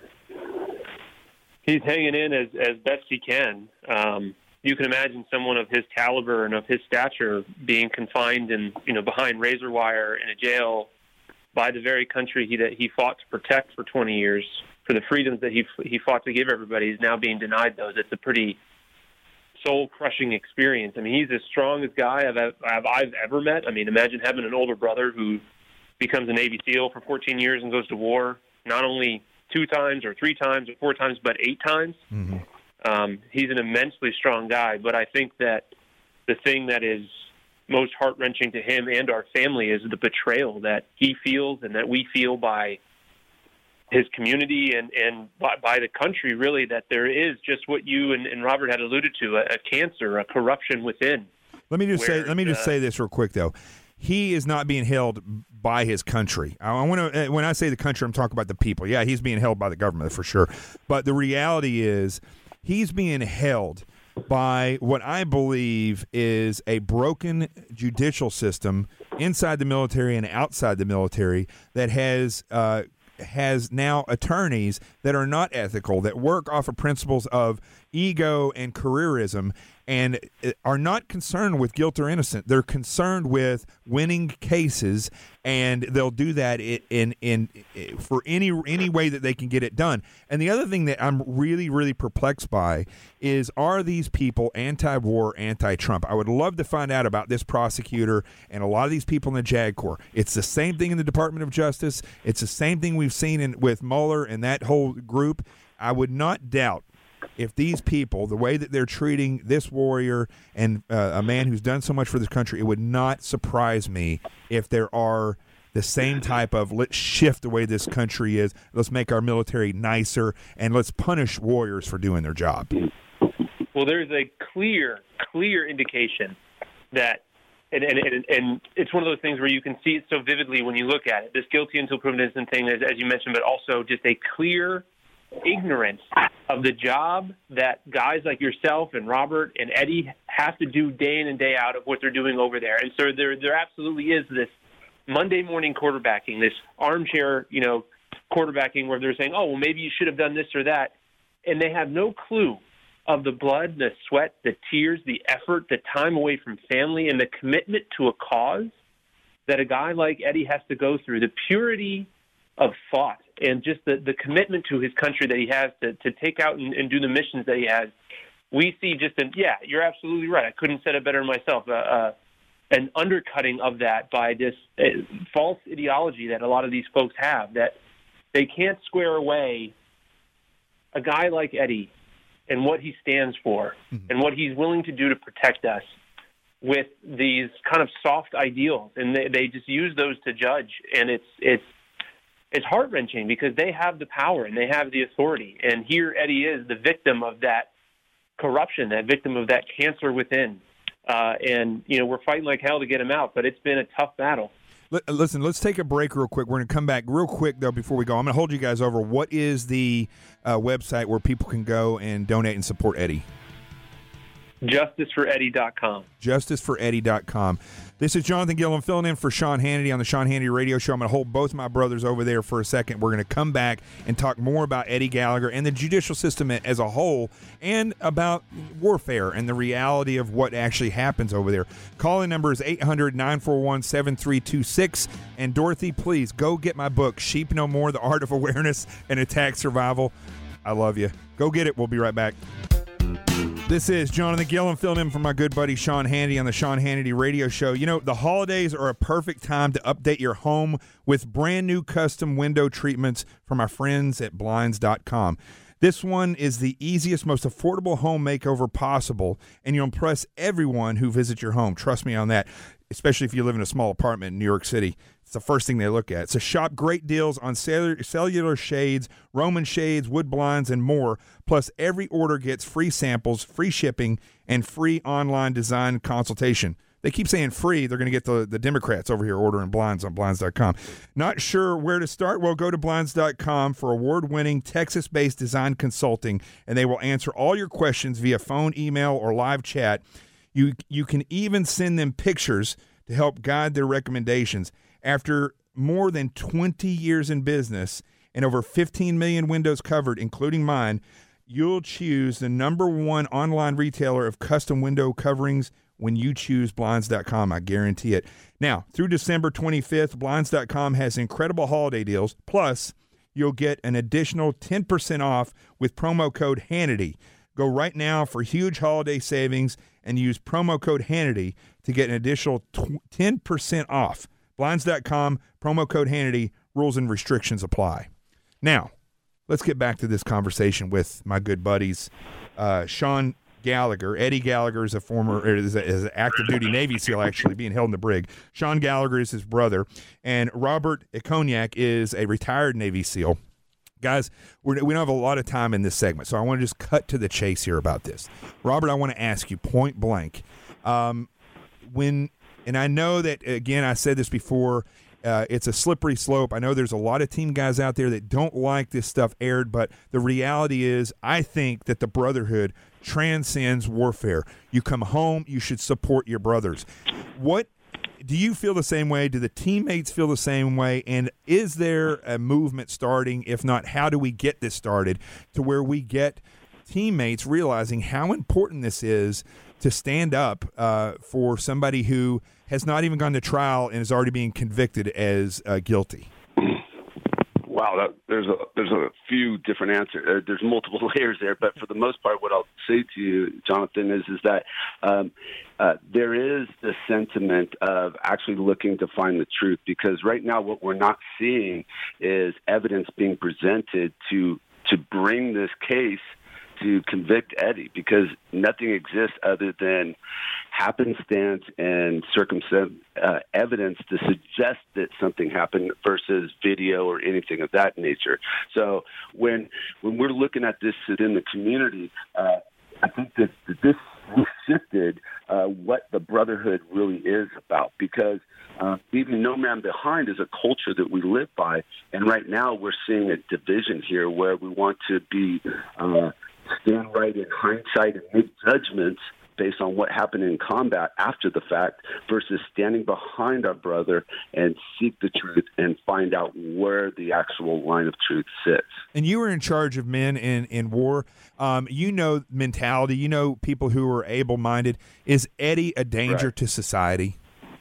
He's hanging in as best he can. You can imagine someone of his caliber and of his stature being confined and behind razor wire in a jail by the very country that he fought to protect for 20 years. For the freedoms that he fought to give everybody, he's now being denied those. It's a pretty soul-crushing experience. I mean, he's the strongest guy I've ever met. I mean, imagine having an older brother who becomes a Navy SEAL for 14 years and goes to war, not only 2 times or 3 times or 4 times, but 8 times. Mm-hmm. He's an immensely strong guy, but I think that the thing that is most heart-wrenching to him and our family is the betrayal that he feels and that we feel by his community and by the country, really, that there is just what you and Robert had alluded to, a cancer, a corruption within. Let me just say this real quick, though. He is not being held by his country. I want to. When I say the country, I'm talking about the people. Yeah, he's being held by the government for sure. But the reality is, he's being held by what I believe is a broken judicial system inside the military and outside the military that has now attorneys that are not ethical, that work off of principles of ego and careerism, and are not concerned with guilt or innocent. They're concerned with winning cases, and they'll do that in for any way that they can get it done. And the other thing that I'm really, really perplexed by is, are these people anti-war, anti-Trump? I would love to find out about this prosecutor and a lot of these people in the JAG Corps. It's the same thing in the Department of Justice. It's the same thing we've seen with Mueller and that whole group. I would not doubt if these people, the way that they're treating this warrior and a man who's done so much for this country, it would not surprise me if there are the same type of, let's shift the way this country is, let's make our military nicer, and let's punish warriors for doing their job. Well, there's a clear indication that, and it's one of those things where you can see it so vividly when you look at it, this guilty until proven innocent thing, as you mentioned, but also just a clear ignorance of the job that guys like yourself and Robert and Eddie have to do day in and day out of what they're doing over there. And so there absolutely is this Monday morning quarterbacking, this armchair, quarterbacking where they're saying, oh, well, maybe you should have done this or that. And they have no clue of the blood, the sweat, the tears, the effort, the time away from family, and the commitment to a cause that a guy like Eddie has to go through, the purity of thought and just the commitment to his country that he has to take out and do the missions that he has. We see just you're absolutely right. I couldn't have said it better myself. An undercutting of that by this false ideology that a lot of these folks have, that they can't square away a guy like Eddie and what he stands for and what he's willing to do to protect us with these kind of soft ideals. And they just use those to judge. And it's heart-wrenching because they have the power and they have the authority. And here Eddie is the victim of that corruption, that victim of that cancer within. And we're fighting like hell to get him out, but it's been a tough battle. Listen, let's take a break real quick. We're going to come back real quick, though, before we go. I'm going to hold you guys over. What is the website where people can go and donate and support Eddie? JusticeForEddie.com. JusticeForEddie.com. This is Jonathan Gilliam filling in for Sean Hannity on the Sean Hannity Radio Show. I'm going to hold both my brothers over there for a second. We're going to come back and talk more about Eddie Gallagher and the judicial system as a whole, and about warfare and the reality of what actually happens over there. Call-in number is 800-941-7326. And Dorothy, please go get my book, Sheep No More, The Art of Awareness and Attack Survival. I love you. Go get it. We'll be right back. This is Jonathan Gilliam filling in for my good buddy Sean Hannity on the Sean Hannity Radio Show. The holidays are a perfect time to update your home with brand new custom window treatments from our friends at Blinds.com. This one is the easiest, most affordable home makeover possible, and you'll impress everyone who visits your home. Trust me on that, especially if you live in a small apartment in New York City. It's the first thing they look at. So shop great deals on cellular shades, Roman shades, wood blinds, and more. Plus, every order gets free samples, free shipping, and free online design consultation. They keep saying free. They're going to get the Democrats over here ordering blinds on Blinds.com. Not sure where to start? Well, go to Blinds.com for award-winning Texas-based design consulting, and they will answer all your questions via phone, email, or live chat. You can even send them pictures to help guide their recommendations. After more than 20 years in business and over 15 million windows covered, including mine, you'll choose the #1 online retailer of custom window coverings when you choose Blinds.com. I guarantee it. Now, through December 25th, Blinds.com has incredible holiday deals. Plus, you'll get an additional 10% off with promo code Hannity. Go right now for huge holiday savings and use promo code Hannity to get an additional 10% off. Blinds.com, promo code Hannity, rules and restrictions apply. Now, let's get back to this conversation with my good buddies, Sean Gallagher. Eddie Gallagher is an active duty Navy SEAL, actually being held in the brig. Sean Gallagher is his brother, and Robert Iconiak is a retired Navy SEAL. Guys, we don't have a lot of time in this segment, so I want to just cut to the chase here about this. Robert, I want to ask you point blank. And I know that, again, I said this before, it's a slippery slope. I know there's a lot of team guys out there that don't like this stuff aired, but the reality is I think that the brotherhood transcends warfare. You come home, you should support your brothers. What do you feel the same way? Do the teammates feel the same way? And is there a movement starting? If not, how do we get this started to where we get teammates realizing how important this is to stand up for somebody who has not even gone to trial and is already being convicted as guilty? Wow, there's a few different answers. There's multiple layers there, but for the most part, what I'll say to you, Jonathan, is that there is the sentiment of actually looking to find the truth, because right now what we're not seeing is evidence being presented to bring this case to convict Eddie, because nothing exists other than happenstance and circumstance evidence to suggest that something happened versus video or anything of that nature. So when we're looking at this within the community, I think that this shifted what the brotherhood really is about, because leaving no man behind is a culture that we live by. And right now we're seeing a division here where we want to be stand right in hindsight and make judgments based on what happened in combat after the fact versus standing behind our brother and seek the truth and find out where the actual line of truth sits. And you were in charge of men in war. You know mentality. You know people who are able-minded. Is Eddie a danger to society?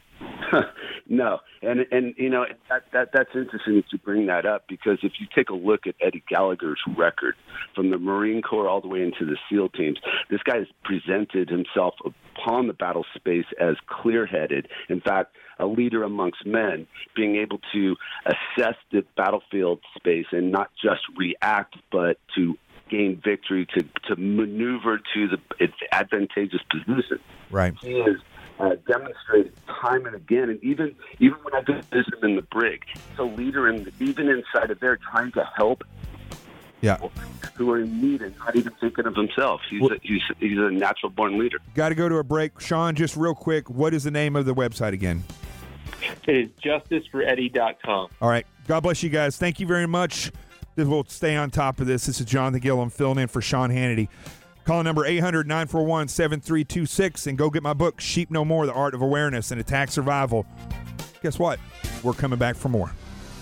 No, and you know that's interesting that you bring that up, because if you take a look at Eddie Gallagher's record from the Marine Corps all the way into the SEAL teams, this guy has presented himself upon the battle space as clear-headed. In fact, a leader amongst men, being able to assess the battlefield space and not just react, but to gain victory, to maneuver to the advantageous position. Right. He is demonstrated time and again, and even when I did visit him in the brig, he's a leader, even inside of there, trying to help people who are in need and not even thinking of himself. He's a natural-born leader. Got to go to a break. Sean, just real quick, what is the name of the website again? It is justiceforeddie.com. All right. God bless you guys. Thank you very much. We'll stay on top of this. This is Jonathan Gillum filling in for Sean Hannity. Call number 800-941-7326 and go get my book, Sheep No More, The Art of Awareness and Attack Survival. Guess what? We're coming back for more.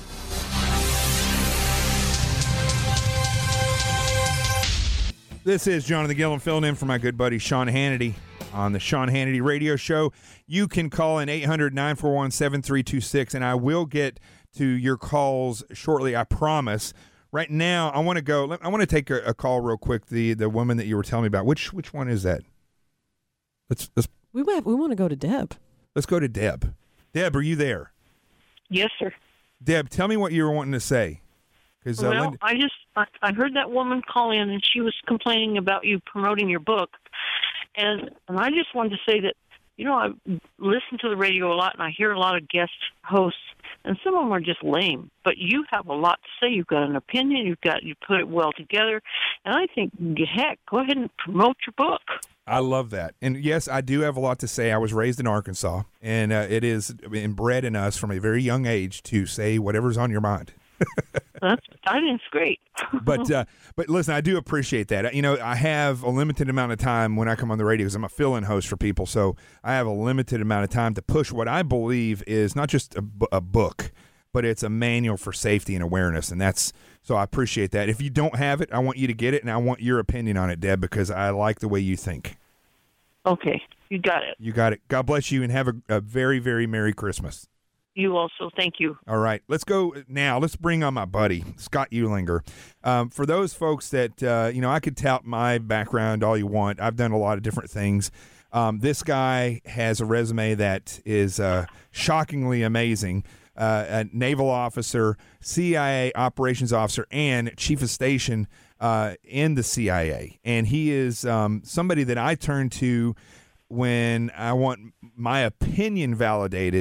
This is Jonathan Gillum filling in for my good buddy Sean Hannity on the Sean Hannity Radio Show. You can call in 800-941-7326, and I will get to your calls shortly, I promise. Right now, I want to take a call real quick. The woman that you were telling me about. Which one is that? We want to go to Deb. Let's go to Deb. Deb, are you there? Yes, sir. Deb, tell me what you were wanting to say. Well, I heard that woman call in, and she was complaining about you promoting your book, and I just wanted to say that, you know, I listen to the radio a lot, and I hear a lot of guest hosts, and some of them are just lame. But you have a lot to say. You've got an opinion. You put it well together, and I think, heck, go ahead and promote your book. I love that. And yes, I do have a lot to say. I was raised in Arkansas, and it is inbred in us from a very young age to say whatever's on your mind. I think it's great. But listen, I do appreciate that. You know, I have a limited amount of time when I come on the radio because I'm a fill-in host for people. So I have a limited amount of time to push what I believe is not just a book, but it's a manual for safety and awareness. And so I appreciate that. If you don't have it, I want you to get it, and I want your opinion on it, Deb, because I like the way you think. Okay, you got it. You got it. God bless you, and have a very, very Merry Christmas. You also. Thank you. All right. Let's go now. Let's bring on my buddy, Scott Eulinger. For those folks that, I could tout my background all you want. I've done a lot of different things. This guy has a resume that is shockingly amazing. A naval officer, CIA operations officer, and chief of station in the CIA. And he is somebody that I turn to when I want my opinion validated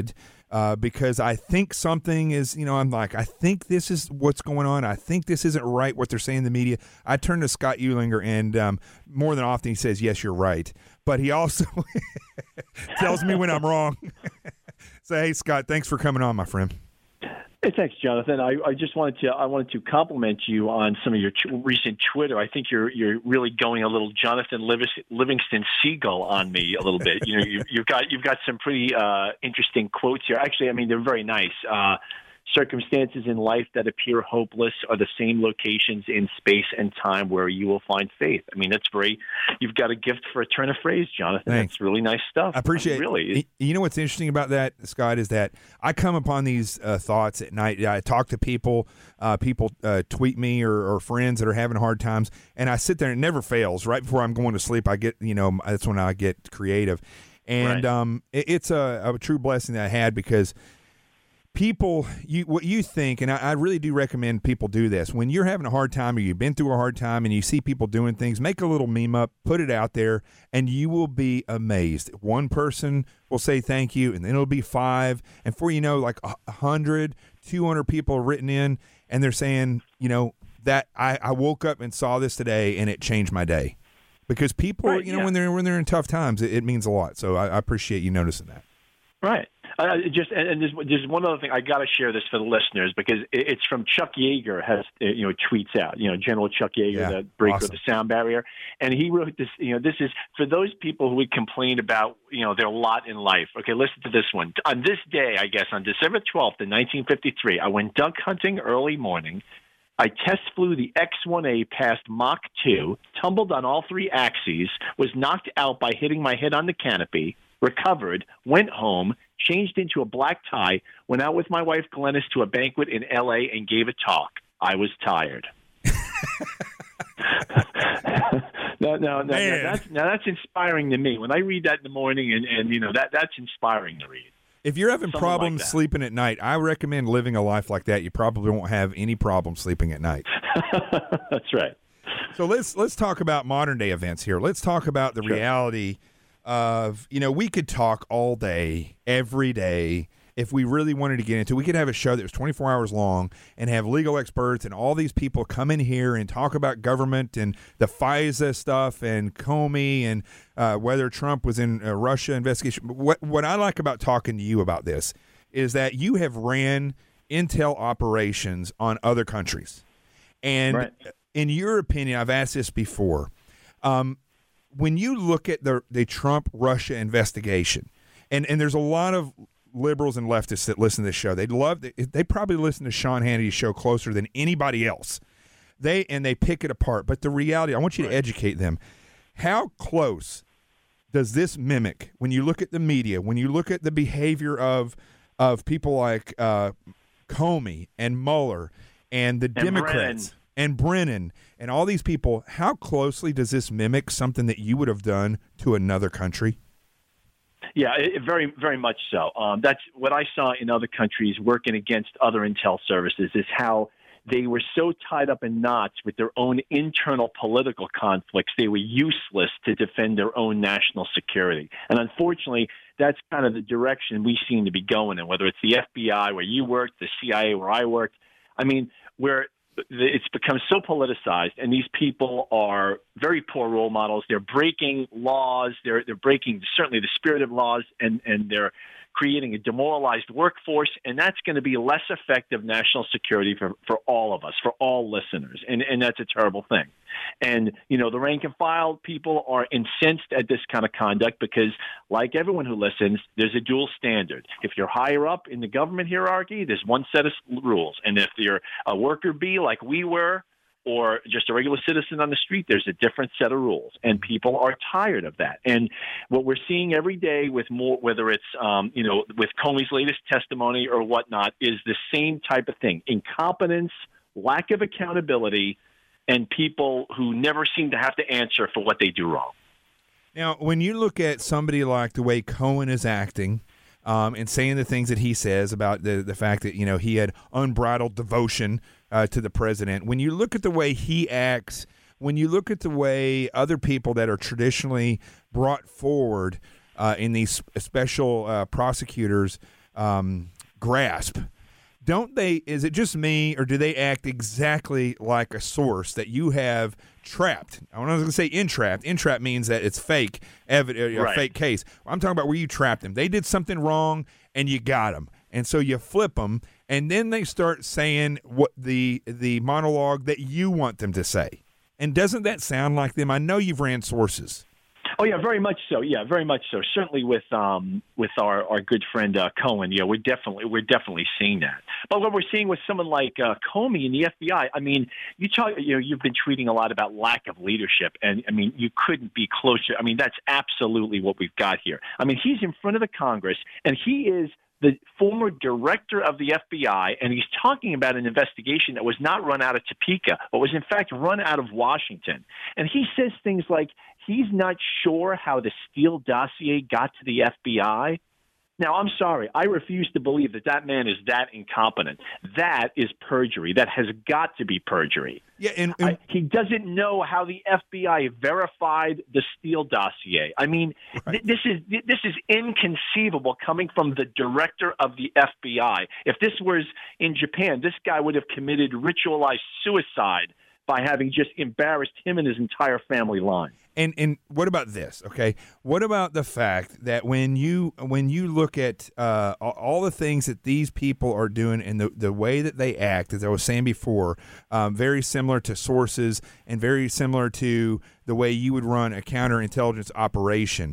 because I think something is, I'm like, I think this is what's going on. I think this isn't right what they're saying in the media. I turn to Scott Eulinger, and more than often he says, yes, you're right. But he also tells me when I'm wrong. So, hey, Scott, thanks for coming on, my friend. Hey, thanks, Jonathan. I just wanted to compliment you on some of your recent Twitter. I think you're really going a little Jonathan Livingston Seagull on me a little bit. You've got some pretty interesting quotes here. Actually, I mean, they're very nice. Circumstances in life that appear hopeless are the same locations in space and time where you will find faith. I mean, you've got a gift for a turn of phrase, Jonathan. Thanks. That's really nice stuff. I appreciate it. Really. You know what's interesting about that, Scott, is that I come upon these thoughts at night. I talk to people. People tweet me or friends that are having hard times, and I sit there and it never fails. Right before I'm going to sleep, I get, that's when I get creative. And right. It's a true blessing that I had because people, what you think, and I really do recommend people do this. When you're having a hard time or you've been through a hard time and you see people doing things, make a little meme up, put it out there, and you will be amazed. One person will say thank you, and then it'll be 5. And before you know, like 100, 200 people are written in, and they're saying, that I woke up and saw this today, and it changed my day. Because people, right, when they're in tough times, it means a lot. So I appreciate you noticing that. Right. There's one other thing. I got to share this for the listeners because it's from Chuck Yeager. Has tweets out. General Chuck Yeager, the breaker of the sound barrier, and he wrote this. This is for those people who would complain about their lot in life. Okay, listen to this one. On this day, I guess on December 12th, in 1953, I went duck hunting early morning. I test flew the X-1A past Mach 2, tumbled on all 3 axes, was knocked out by hitting my head on the canopy, recovered, went home, changed into a black tie, went out with my wife Glennis to a banquet in L.A. and gave a talk. I was tired. No, that's inspiring to me. When I read that in the morning, and that's inspiring to read. If you're having Something problems like sleeping at night, I recommend living a life like that. You probably won't have any problem sleeping at night. That's right. So let's talk about modern day events here. Let's talk about the reality of, we could talk all day, every day. If we really wanted to get into it, we could have a show that was 24 hours long and have legal experts and all these people come in here and talk about government and the FISA stuff and Comey and whether Trump was in a Russia investigation. What I like about talking to you about this is that you have ran intel operations on other countries. And in your opinion, I've asked this before, when you look at the Trump-Russia investigation, and there's a lot of liberals and leftists that listen to this show. They probably listen to Sean Hannity's show closer than anybody else. They pick it apart. But the reality, I want you to educate them. How close does this mimic, when you look at the media, when you look at the behavior of people like Comey and Mueller and the Democrats and Brennan and all these people, how closely does this mimic something that you would have done to another country? Yeah, very, very much so. That's what I saw in other countries working against other intel services is how they were so tied up in knots with their own internal political conflicts, they were useless to defend their own national security. And unfortunately, that's kind of the direction we seem to be going in, whether it's the FBI where you worked, the CIA where I worked. I mean, where it's become so politicized, and these people are very poor role models. They're breaking laws. They're breaking certainly the spirit of laws, and they're creating a demoralized workforce, and that's going to be less effective national security for all of us, for all listeners, and that's a terrible thing. And, the rank and file people are incensed at this kind of conduct because, like everyone who listens, there's a dual standard. If you're higher up in the government hierarchy, there's one set of rules. And if you're a worker bee like we were, or just a regular citizen on the street, there's a different set of rules, and people are tired of that. And what we're seeing every day with more, whether it's, with Comey's latest testimony or whatnot, is the same type of thing: incompetence, lack of accountability, and people who never seem to have to answer for what they do wrong. Now, when you look at somebody like the way Cohen is acting, and saying the things that he says about the fact that, he had unbridled devotion to the president. When you look at the way he acts, when you look at the way other people that are traditionally brought forward in these special prosecutors grasp. Don't they? Is it just me, or do they act exactly like a source that you have trapped? I was going to say entrapped. Entrapped means that it's fake, a fake case. I'm talking about where you trapped them. They did something wrong, and you got them, and so you flip them, and then they start saying what the monologue that you want them to say. And doesn't that sound like them? I know you've ran sources. Oh yeah, very much so. Yeah, very much so. Certainly with our good friend Cohen, yeah, we're definitely seeing that. But what we're seeing with someone like Comey in the FBI, I mean, you've been tweeting a lot about lack of leadership, and I mean, you couldn't be closer. I mean, that's absolutely what we've got here. I mean, he's in front of the Congress, and he is the former director of the FBI, and he's talking about an investigation that was not run out of Topeka, but was in fact run out of Washington. And he says things like he's not sure how the Steele dossier got to the FBI. Now, I'm sorry. I refuse to believe that man is that incompetent. That is perjury. That has got to be perjury. Yeah, and he doesn't know how the FBI verified the Steele dossier. I mean, this is inconceivable coming from the director of the FBI. If this was in Japan, this guy would have committed ritualized suicide by having just embarrassed him and his entire family line. And what about this? Okay, what about the fact that when you look at all the things that these people are doing and the way that they act, as I was saying before, very similar to sources and very similar to the way you would run a counterintelligence operation.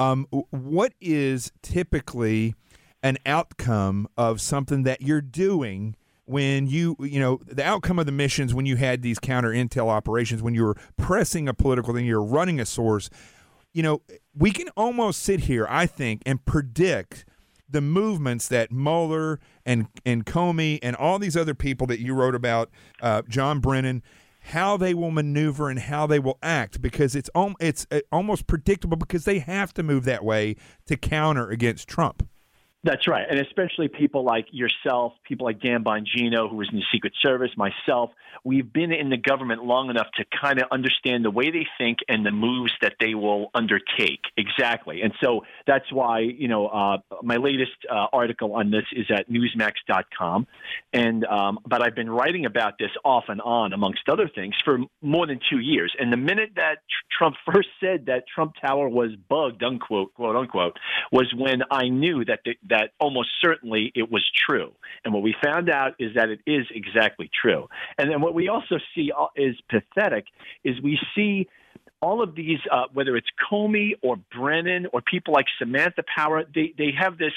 What is typically an outcome of something that you're doing? When the outcome of the missions, when you had these counter intel operations, when you were pressing a political thing, you're running a source, we can almost sit here, I think, and predict the movements that Mueller and Comey and all these other people that you wrote about, John Brennan, how they will maneuver and how they will act, because it's almost predictable, because they have to move that way to counter against Trump. That's right. And especially people like yourself, people like Dan Bongino, who was in the Secret Service, myself, we've been in the government long enough to kind of understand the way they think and the moves that they will undertake. Exactly. And so that's why, my latest article on this is at Newsmax.com. And but I've been writing about this off and on, amongst other things, for more than 2 years. And the minute that Trump first said that Trump Tower was bugged, unquote, quote unquote, was when I knew that that almost certainly it was true. And what we found out is that it is exactly true. And then what we also see is pathetic is we see all of these, whether it's Comey or Brennan or people like Samantha Power, they have this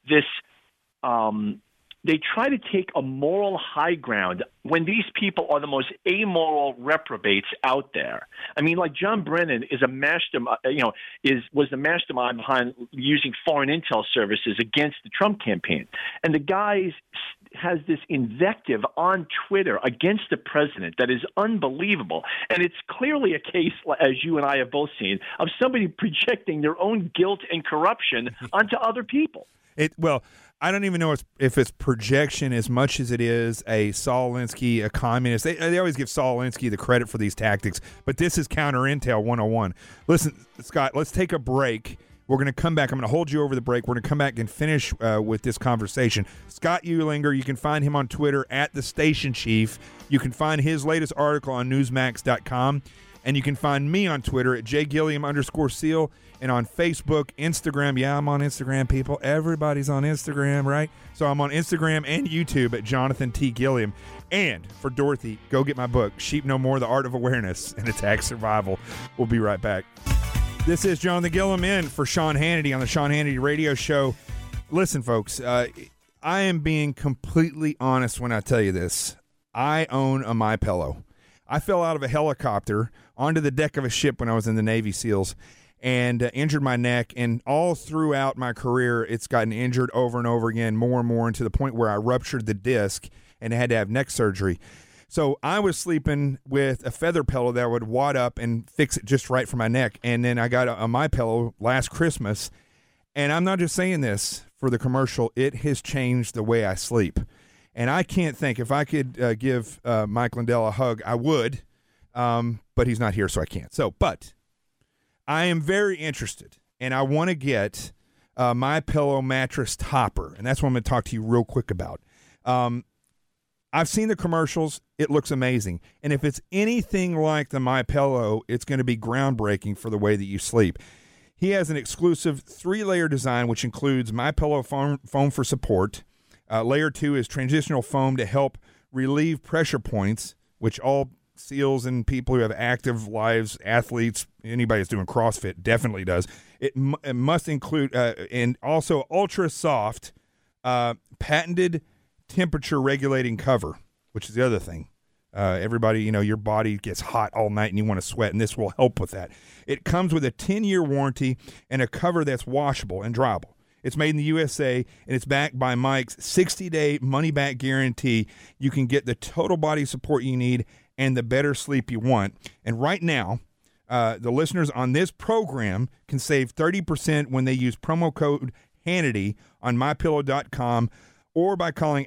they try to take a moral high ground when these people are the most amoral reprobates out there. I mean, like John Brennan is a mastermind, was the mastermind behind using foreign intel services against the Trump campaign. And the guy has this invective on Twitter against the president that is unbelievable. And it's clearly a case, as you and I have both seen, of somebody projecting their own guilt and corruption onto other people. I don't even know if it's projection as much as it is a Saul Alinsky, a communist. They always give Saul Alinsky the credit for these tactics, but this is counter intel 101. Listen, Scott, let's take a break. We're going to come back. I'm going to hold you over the break. We're going to come back and finish with this conversation. Scott Ulinger, you can find him on Twitter at The Station Chief. You can find his latest article on Newsmax.com. And you can find me on Twitter at jgilliam_seal, and on Facebook, Instagram. Yeah, I'm on Instagram, people. Everybody's on Instagram, right? So I'm on Instagram and YouTube at Jonathan T. Gilliam. And for Dorothy, go get my book, Sheep No More, The Art of Awareness and Attack Survival. We'll be right back. This is Jonathan Gilliam in for Sean Hannity on the Sean Hannity Radio Show. Listen, folks, I am being completely honest when I tell you this. I own a MyPillow. I fell out of a helicopter onto the deck of a ship when I was in the Navy SEALs and injured my neck. And all throughout my career, it's gotten injured over and over again, more and more, and to the point where I ruptured the disc and had to have neck surgery. So I was sleeping with a feather pillow that would wad up and fix it just right for my neck. And then I got a MyPillow last Christmas. And I'm not just saying this for the commercial. It has changed the way I sleep. And I can't think, if I could give Mike Lindell a hug, I would, but he's not here, so I can't. But I am very interested, and I want to get MyPillow mattress topper, and that's what I'm going to talk to you real quick about. I've seen the commercials. It looks amazing. And if it's anything like the MyPillow, it's going to be groundbreaking for the way that you sleep. He has an exclusive 3-layer design, which includes MyPillow foam for support. Layer 2 is transitional foam to help relieve pressure points, which all SEALs and people who have active lives, athletes, anybody that's doing CrossFit definitely does. It must include, and also ultra soft, patented temperature regulating cover, which is the other thing. Everybody, your body gets hot all night and you want to sweat, and this will help with that. It comes with a 10-year warranty and a cover that's washable and dryable. It's made in the USA, and it's backed by Mike's 60-day money-back guarantee. You can get the total body support you need and the better sleep you want. And right now, the listeners on this program can save 30% when they use promo code Hannity on MyPillow.com or by calling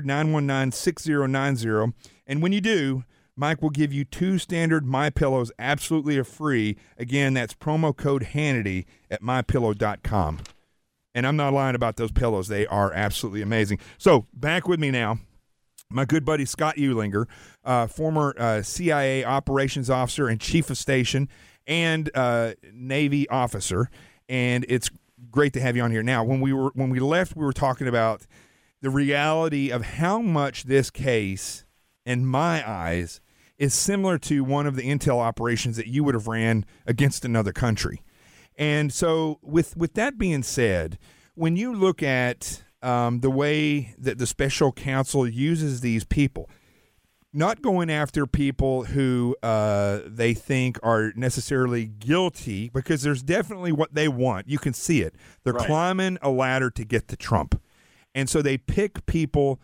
800-919-6090. And when you do, Mike will give you 2 standard MyPillows absolutely free. Again, that's promo code Hannity at MyPillow.com. And I'm not lying about those pillows. They are absolutely amazing. So back with me now, my good buddy Scott Eulinger, former CIA operations officer and chief of station and Navy officer. And it's great to have you on here. Now, when we left, we were talking about the reality of how much this case, in my eyes, is similar to one of the intel operations that you would have ran against another country. And so with that being said, when you look at the way that the special counsel uses these people, not going after people who they think are necessarily guilty, because there's definitely what they want. You can see it. They're climbing a ladder to get to Trump. And so they pick people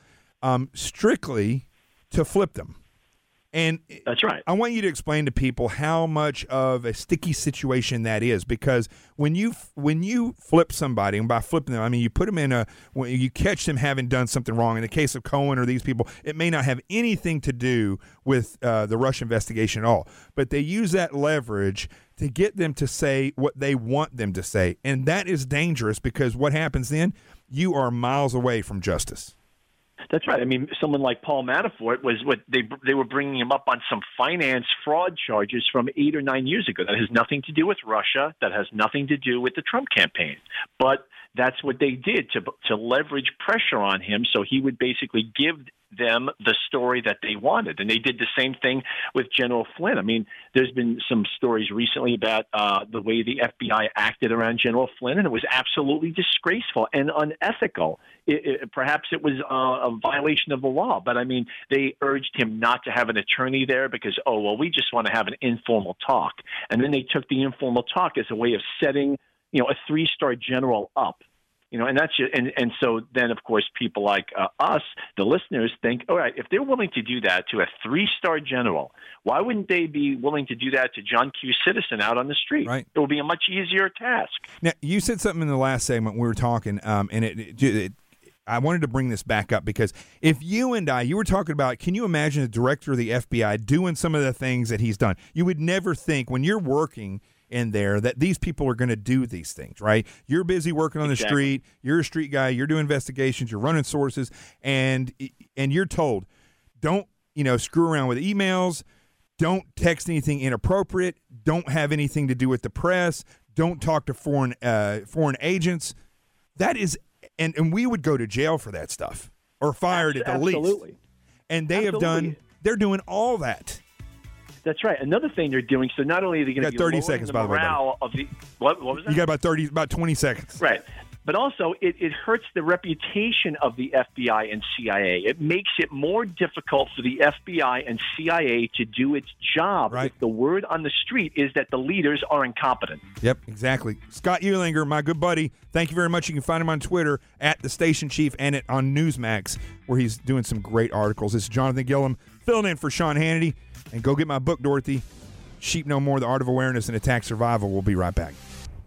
strictly to flip them. And that's right. I want you to explain to people how much of a sticky situation that is, because when you flip somebody, and by flipping them, I mean you put them when you catch them having done something wrong. In the case of Cohen or these people, it may not have anything to do with the Russia investigation at all, but they use that leverage to get them to say what they want them to say, and that is dangerous, because what happens then? You are miles away from justice. That's right. I mean, someone like Paul Manafort was what they were bringing him up on some finance fraud charges from 8 or 9 years ago. That has nothing to do with Russia. That has nothing to do with the Trump campaign. But that's what they did to leverage pressure on him, so he would basically give them the story that they wanted. And they did the same thing with General Flynn. I mean, there's been some stories recently about the way the FBI acted around General Flynn, and it was absolutely disgraceful and unethical. Perhaps it was a violation of the law, but I mean, they urged him not to have an attorney there because, we just want to have an informal talk. And then they took the informal talk as a way of setting, a 3-star general up. And that's just, and so then, of course, people like us, the listeners, think, all right, if they're willing to do that to a 3-star general, why wouldn't they be willing to do that to John Q. Citizen out on the street? Right. It would be a much easier task. Now, you said something in the last segment we were talking, and I wanted to bring this back up, because if you were talking about, can you imagine the director of the FBI doing some of the things that he's done? You would never think, when you're working in there, that these people are going to do these things, right? You're busy working on the street. You're a street guy. You're doing investigations. You're running sources, and you're told, don't screw around with emails. Don't text anything inappropriate. Don't have anything to do with the press. Don't talk to foreign agents. That is, and we would go to jail for that stuff, or fired at the least. Absolutely. And they're doing all that. That's right. Another thing they're doing, so not only are they going to be 30 lowering seconds, the by the way, morale of the what was that? You got about 20 seconds. Right. But also, it hurts the reputation of the FBI and CIA. It makes it more difficult for the FBI and CIA to do its job. Right. If the word on the street is that the leaders are incompetent. Yep, exactly. Scott Eulinger, my good buddy, thank you very much. You can find him on Twitter at the Station Chief and on Newsmax, where he's doing some great articles. This is Jonathan Gillum filling in for Sean Hannity. And go get my book, Dorothy. Sheep No More, The Art of Awareness and Attack Survival. We'll be right back.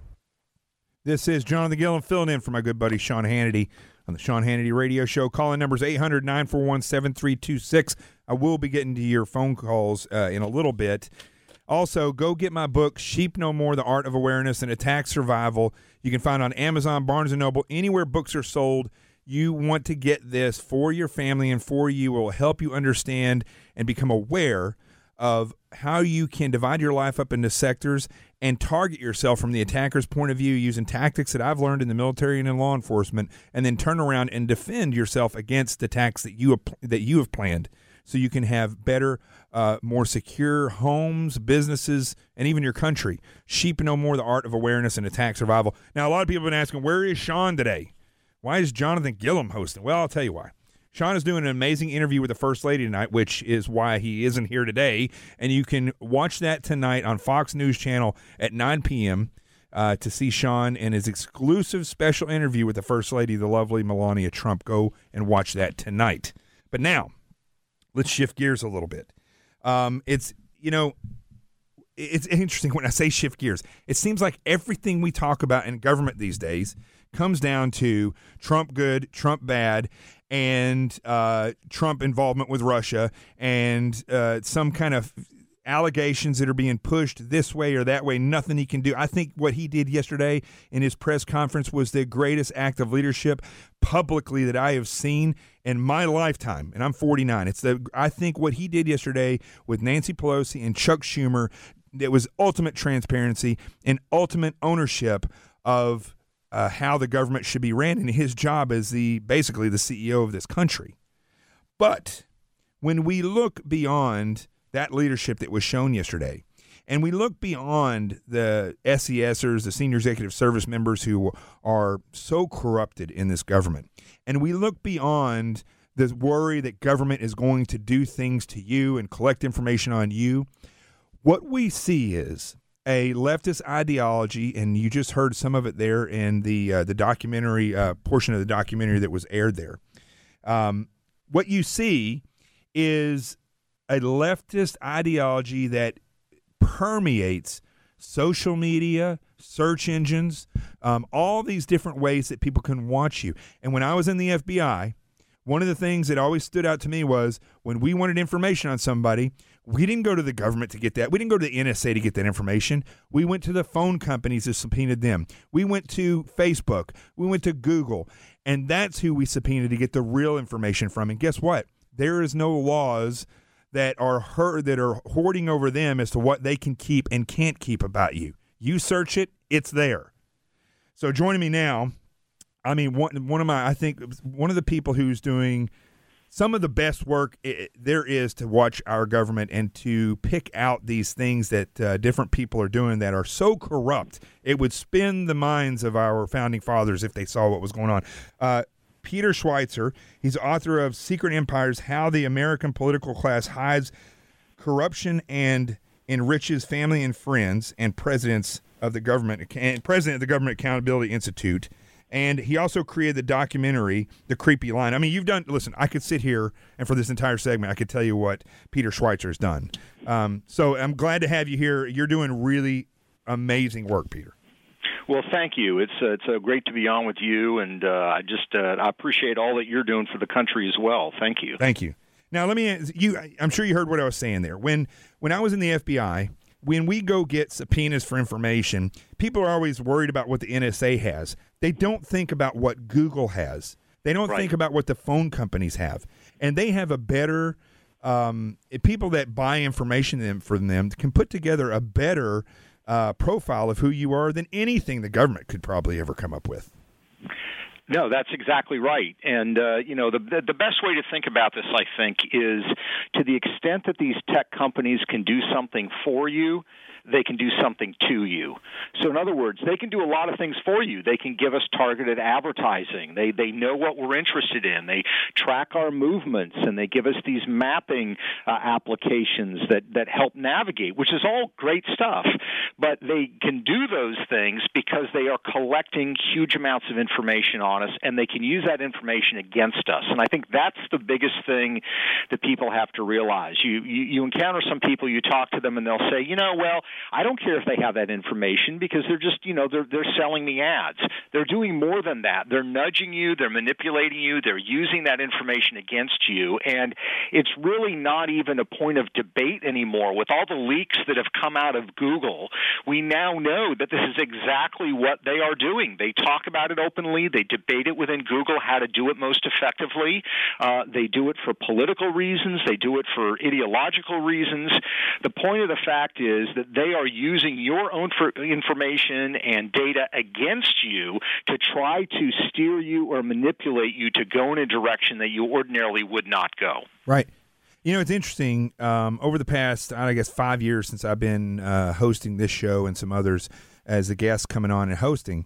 This is Jonathan Gillum filling in for my good buddy Sean Hannity on the Sean Hannity Radio Show. Calling numbers 800-941-7326. I will be getting to your phone calls in a little bit. Also, go get my book, Sheep No More, The Art of Awareness and Attack Survival. You can find it on Amazon, Barnes & Noble, anywhere books are sold. You want to get this for your family and for you. It will help you understand and become aware of how you can divide your life up into sectors and target yourself from the attacker's point of view using tactics that I've learned in the military and in law enforcement, and then turn around and defend yourself against attacks that you have planned, so you can have better, more secure homes, businesses, and even your country. Sheep No More, The Art of Awareness and Attack Survival. Now, a lot of people have been asking, where is Sean today? Why is Jonathan Gillum hosting? Well, I'll tell you why. Sean is doing an amazing interview with the First Lady tonight, which is why he isn't here today. And you can watch that tonight on Fox News Channel at 9 p.m. To see Sean and his exclusive special interview with the First Lady, the lovely Melania Trump. Go and watch that tonight. But now, let's shift gears a little bit. It's interesting when I say shift gears. It seems like everything we talk about in government these days comes down to Trump good, Trump bad, and Trump involvement with Russia, and some kind of allegations that are being pushed this way or that way, nothing he can do. I think what he did yesterday in his press conference was the greatest act of leadership publicly that I have seen in my lifetime, and I'm 49. I think what he did yesterday with Nancy Pelosi and Chuck Schumer, it was ultimate transparency and ultimate ownership of how the government should be ran, and his job as basically the CEO of this country. But when we look beyond that leadership that was shown yesterday, and we look beyond the SESers, the senior executive service members who are so corrupted in this government, and we look beyond the worry that government is going to do things to you and collect information on you, what we see is a leftist ideology, and you just heard some of it there in the documentary portion of the documentary that was aired there. What you see is a leftist ideology that permeates social media, search engines, all these different ways that people can watch you. And when I was in the FBI, one of the things that always stood out to me was when we wanted information on somebody, we didn't go to the government to get that. We didn't go to the NSA to get that information. We went to the phone companies that subpoenaed them. We went to Facebook. We went to Google. And that's who we subpoenaed to get the real information from. And guess what? There is no laws that are hoarding over them as to what they can keep and can't keep about you. You search it, it's there. So joining me now, I mean, one of the people who's doing some of the best work there is to watch our government and to pick out these things that different people are doing that are so corrupt, it would spin the minds of our founding fathers if they saw what was going on. Peter Schweizer, he's author of Secret Empires, How the American Political Class Hides Corruption and Enriches Family and Friends, and president of the Government Accountability Institute. And he also created the documentary, The Creepy Line. I mean, listen, I could sit here and for this entire segment, I could tell you what Peter Schweizer has done. So I'm glad to have you here. You're doing really amazing work, Peter. Well, thank you. It's great to be on with you, and I appreciate all that you're doing for the country as well. Thank you. Thank you. Now, let me ask you, I'm sure you heard what I was saying there. When I was in the FBI, when we go get subpoenas for information, people are always worried about what the NSA has. They don't think about what Google has. They don't think about what the phone companies have. And they have a better people that buy information from them can put together a better profile of who you are than anything the government could probably ever come up with. No, that's exactly right. And, the best way to think about this, I think, is to the extent that these tech companies can do something for you, they can do something to you. So in other words, they can do a lot of things for you. They can give us targeted advertising. They know what we're interested in. They track our movements, and they give us these mapping applications that help navigate, which is all great stuff. But they can do those things because they are collecting huge amounts of information on us, and they can use that information against us. And I think that's the biggest thing that people have to realize. You encounter some people, you talk to them, and they'll say, well, I don't care if they have that information because they're just, they're selling me ads. They're doing more than that. They're nudging you. They're manipulating you. They're using that information against you. And it's really not even a point of debate anymore. With all the leaks that have come out of Google, we now know that this is exactly what they are doing. They talk about it openly. They debate it within Google how to do it most effectively. They do it for political reasons. They do it for ideological reasons. The point of the fact is that they are using your own information and data against you to try to steer you or manipulate you to go in a direction that you ordinarily would not go. Right. It's interesting. Over the past, 5 years since I've been hosting this show and some others as a guest coming on and hosting,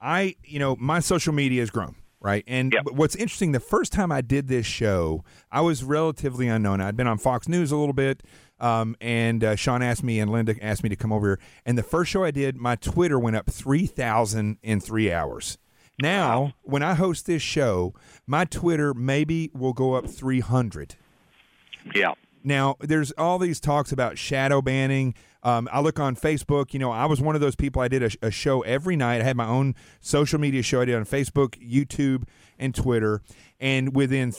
my social media has grown. Right. And what's interesting, the first time I did this show, I was relatively unknown. I'd been on Fox News a little bit, and Sean asked me and Linda asked me to come over here. And the first show I did, my Twitter went up 3,000 in 3 hours. Now, when I host this show, my Twitter maybe will go up 300. Yeah. Now, there's all these talks about shadow banning. I look on Facebook. I was one of those people. I did a show every night. I had my own social media show I did on Facebook, YouTube, and Twitter. And within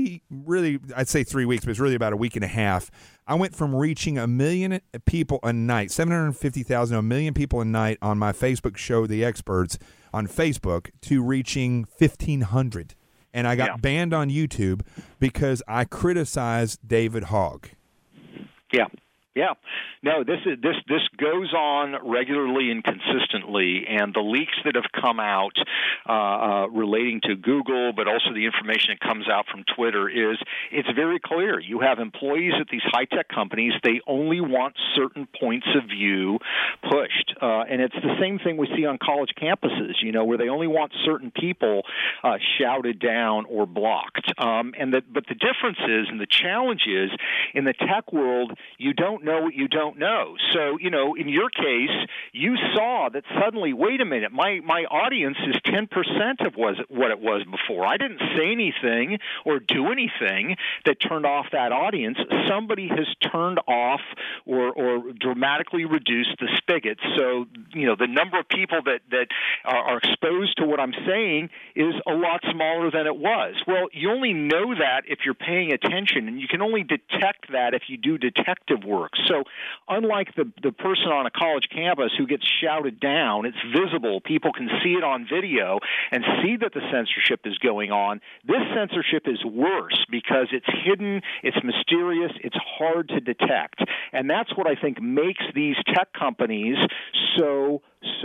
I'd say 3 weeks, but it's really about a week and a half, I went from reaching 1 million people a night, 750,000, 1 million people a night on my Facebook show, The Experts, on Facebook, to reaching 1,500. And I got banned on YouTube because I criticized David Hogg. Yeah. Yeah. No, this goes on regularly and consistently, and the leaks that have come out relating to Google, but also the information that comes out from Twitter it's very clear. You have employees at these high-tech companies, they only want certain points of view pushed. And it's the same thing we see on college campuses, where they only want certain people shouted down or blocked. But the difference is, and the challenge is, in the tech world, you don't know what you don't know. So, in your case, you saw that suddenly, wait a minute, my audience is 10% of what it was before. I didn't say anything or do anything that turned off that audience. Somebody has turned off or dramatically reduced the spigot. So, the number of people that are exposed to what I'm saying is a lot smaller than it was. Well, you only know that if you're paying attention, and you can only detect that if you do detective work. So unlike the person on a college campus who gets shouted down, it's visible. People can see it on video and see that the censorship is going on. This censorship is worse because it's hidden, it's mysterious, it's hard to detect. And that's what I think makes these tech companies so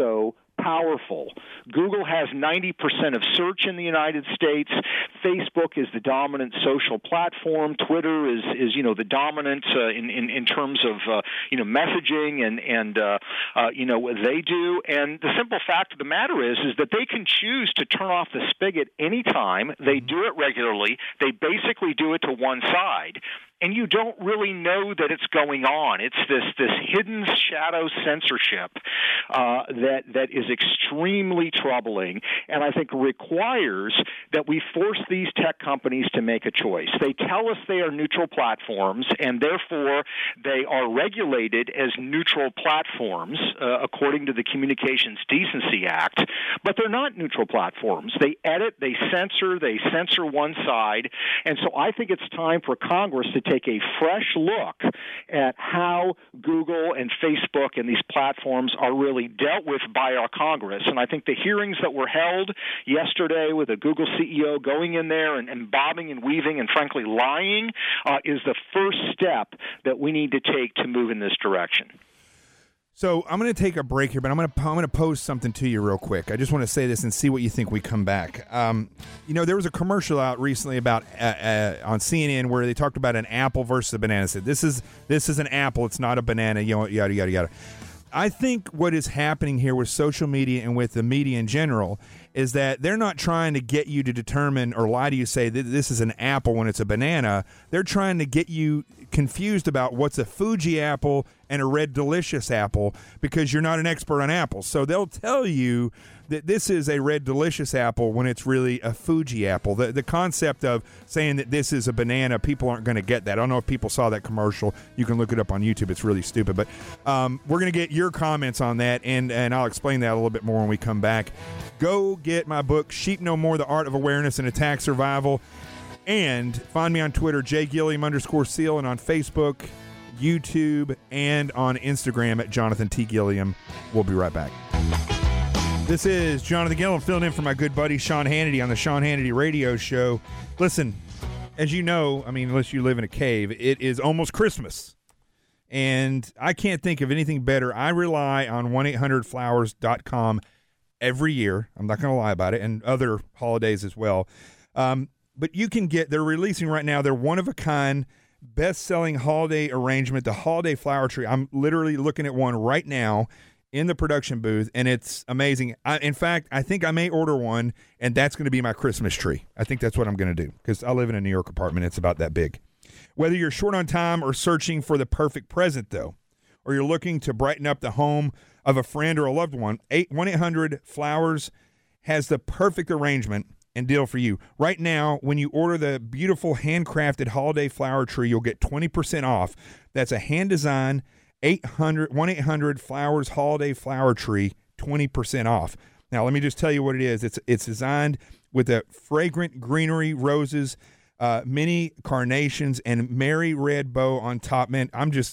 powerful. Google has 90% of search in the United States. Facebook is the dominant social platform. Twitter is the dominant in terms of messaging and what they do. And the simple fact of the matter is that they can choose to turn off the spigot anytime. They do it regularly. They basically do it to one side. And you don't really know that it's going on. It's this hidden shadow censorship that is extremely troubling, and I think requires that we force these tech companies to make a choice. They tell us they are neutral platforms, and therefore they are regulated as neutral platforms according to the Communications Decency Act, but they're not neutral platforms. They edit, they censor one side, and so I think it's time for Congress to take a fresh look at how Google and Facebook and these platforms are really dealt with by our Congress. And I think the hearings that were held yesterday with the Google CEO going in there and bobbing and weaving and frankly lying is the first step that we need to take to move in this direction. So I'm going to take a break here, but I'm going to pose something to you real quick. I just want to say this and see what you think we come back. There was a commercial out recently about on CNN where they talked about an apple versus a banana. Said this is an apple, it's not a banana. Yada yada yada. I think what is happening here with social media and with the media in general is that they're not trying to get you to determine or lie to you, say that this is an apple when it's a banana. They're trying to get you confused about what's a Fuji apple and a Red Delicious apple because you're not an expert on apples. So they'll tell you that this is a Red Delicious apple when it's really a Fuji apple. The concept of saying that this is a banana, people aren't going to get that. I don't know if people saw that commercial. You can look it up on YouTube. It's really stupid. But we're going to get your comments on that, and I'll explain that a little bit more when we come back. Go get my book, Sheep No More, The Art of Awareness and Attack Survival. And find me on Twitter, JGilliam_Seal, and on Facebook, YouTube, and on Instagram at Jonathan T. Gilliam. We'll be right back. This is Jonathan Gilliam filling in for my good buddy Sean Hannity on the Sean Hannity Radio Show. Listen, as you know, I mean, unless you live in a cave, it is almost Christmas. And I can't think of anything better. I rely on 1-800-Flowers.com every year. I'm not going to lie about it, and other holidays as well. But you can they're releasing right now their one-of-a-kind, best-selling holiday arrangement, the Holiday Flower Tree. I'm literally looking at one right now in the production booth, and it's amazing. In fact, I think I may order one, and that's going to be my Christmas tree. I think that's what I'm going to do because I live in a New York apartment. It's about that big. Whether you're short on time or searching for the perfect present, though, or you're looking to brighten up the home of a friend or a loved one, 1-800-Flowers has the perfect arrangement and deal for you. Right now, when you order the beautiful handcrafted holiday flower tree, you'll get 20% off. That's a hand-designed 1-800-Flowers holiday flower tree, 20% off. Now, let me just tell you what it is. It's designed with a fragrant greenery, roses, mini carnations, and merry red bow on top. Man,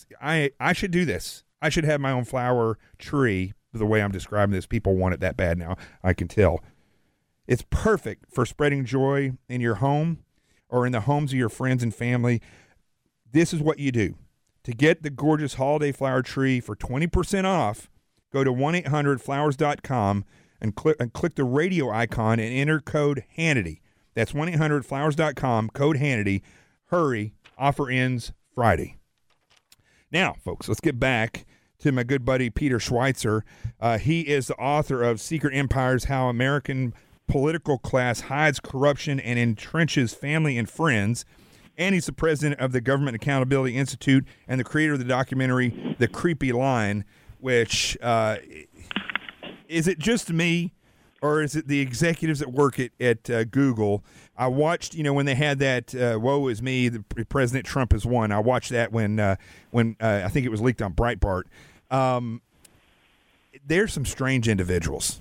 I should do this. I should have my own flower tree the way I'm describing this. People want it that bad now, I can tell. It's perfect for spreading joy in your home or in the homes of your friends and family. This is what you do. To get the gorgeous holiday flower tree for 20% off, go to 1-800-Flowers.com and click the radio icon and enter code Hannity. That's 1-800-Flowers.com, code Hannity. Hurry, offer ends Friday. Now, folks, let's get back to my good buddy Peter Schweizer. He is the author of Secret Empires, How American Political Class Hides Corruption and Entrenches Family and Friends. And he's the president of the Government Accountability Institute and the creator of the documentary The Creepy Line, which is it just me or is it the executives that work at Google? I watched, when they had that woe is me, the President Trump has won. I watched that when I think it was leaked on Breitbart. There's some strange individuals.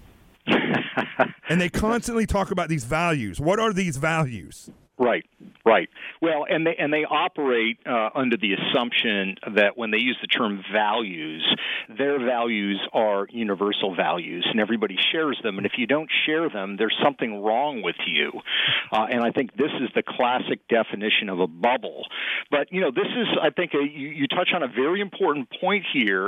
And they constantly talk about these values. What are these values? Right. Well, and they operate under the assumption that when they use the term values, their values are universal values, and everybody shares them. And if you don't share them, there's something wrong with you. And I think this is the classic definition of a bubble. But this is, I think, you touch on a very important point here.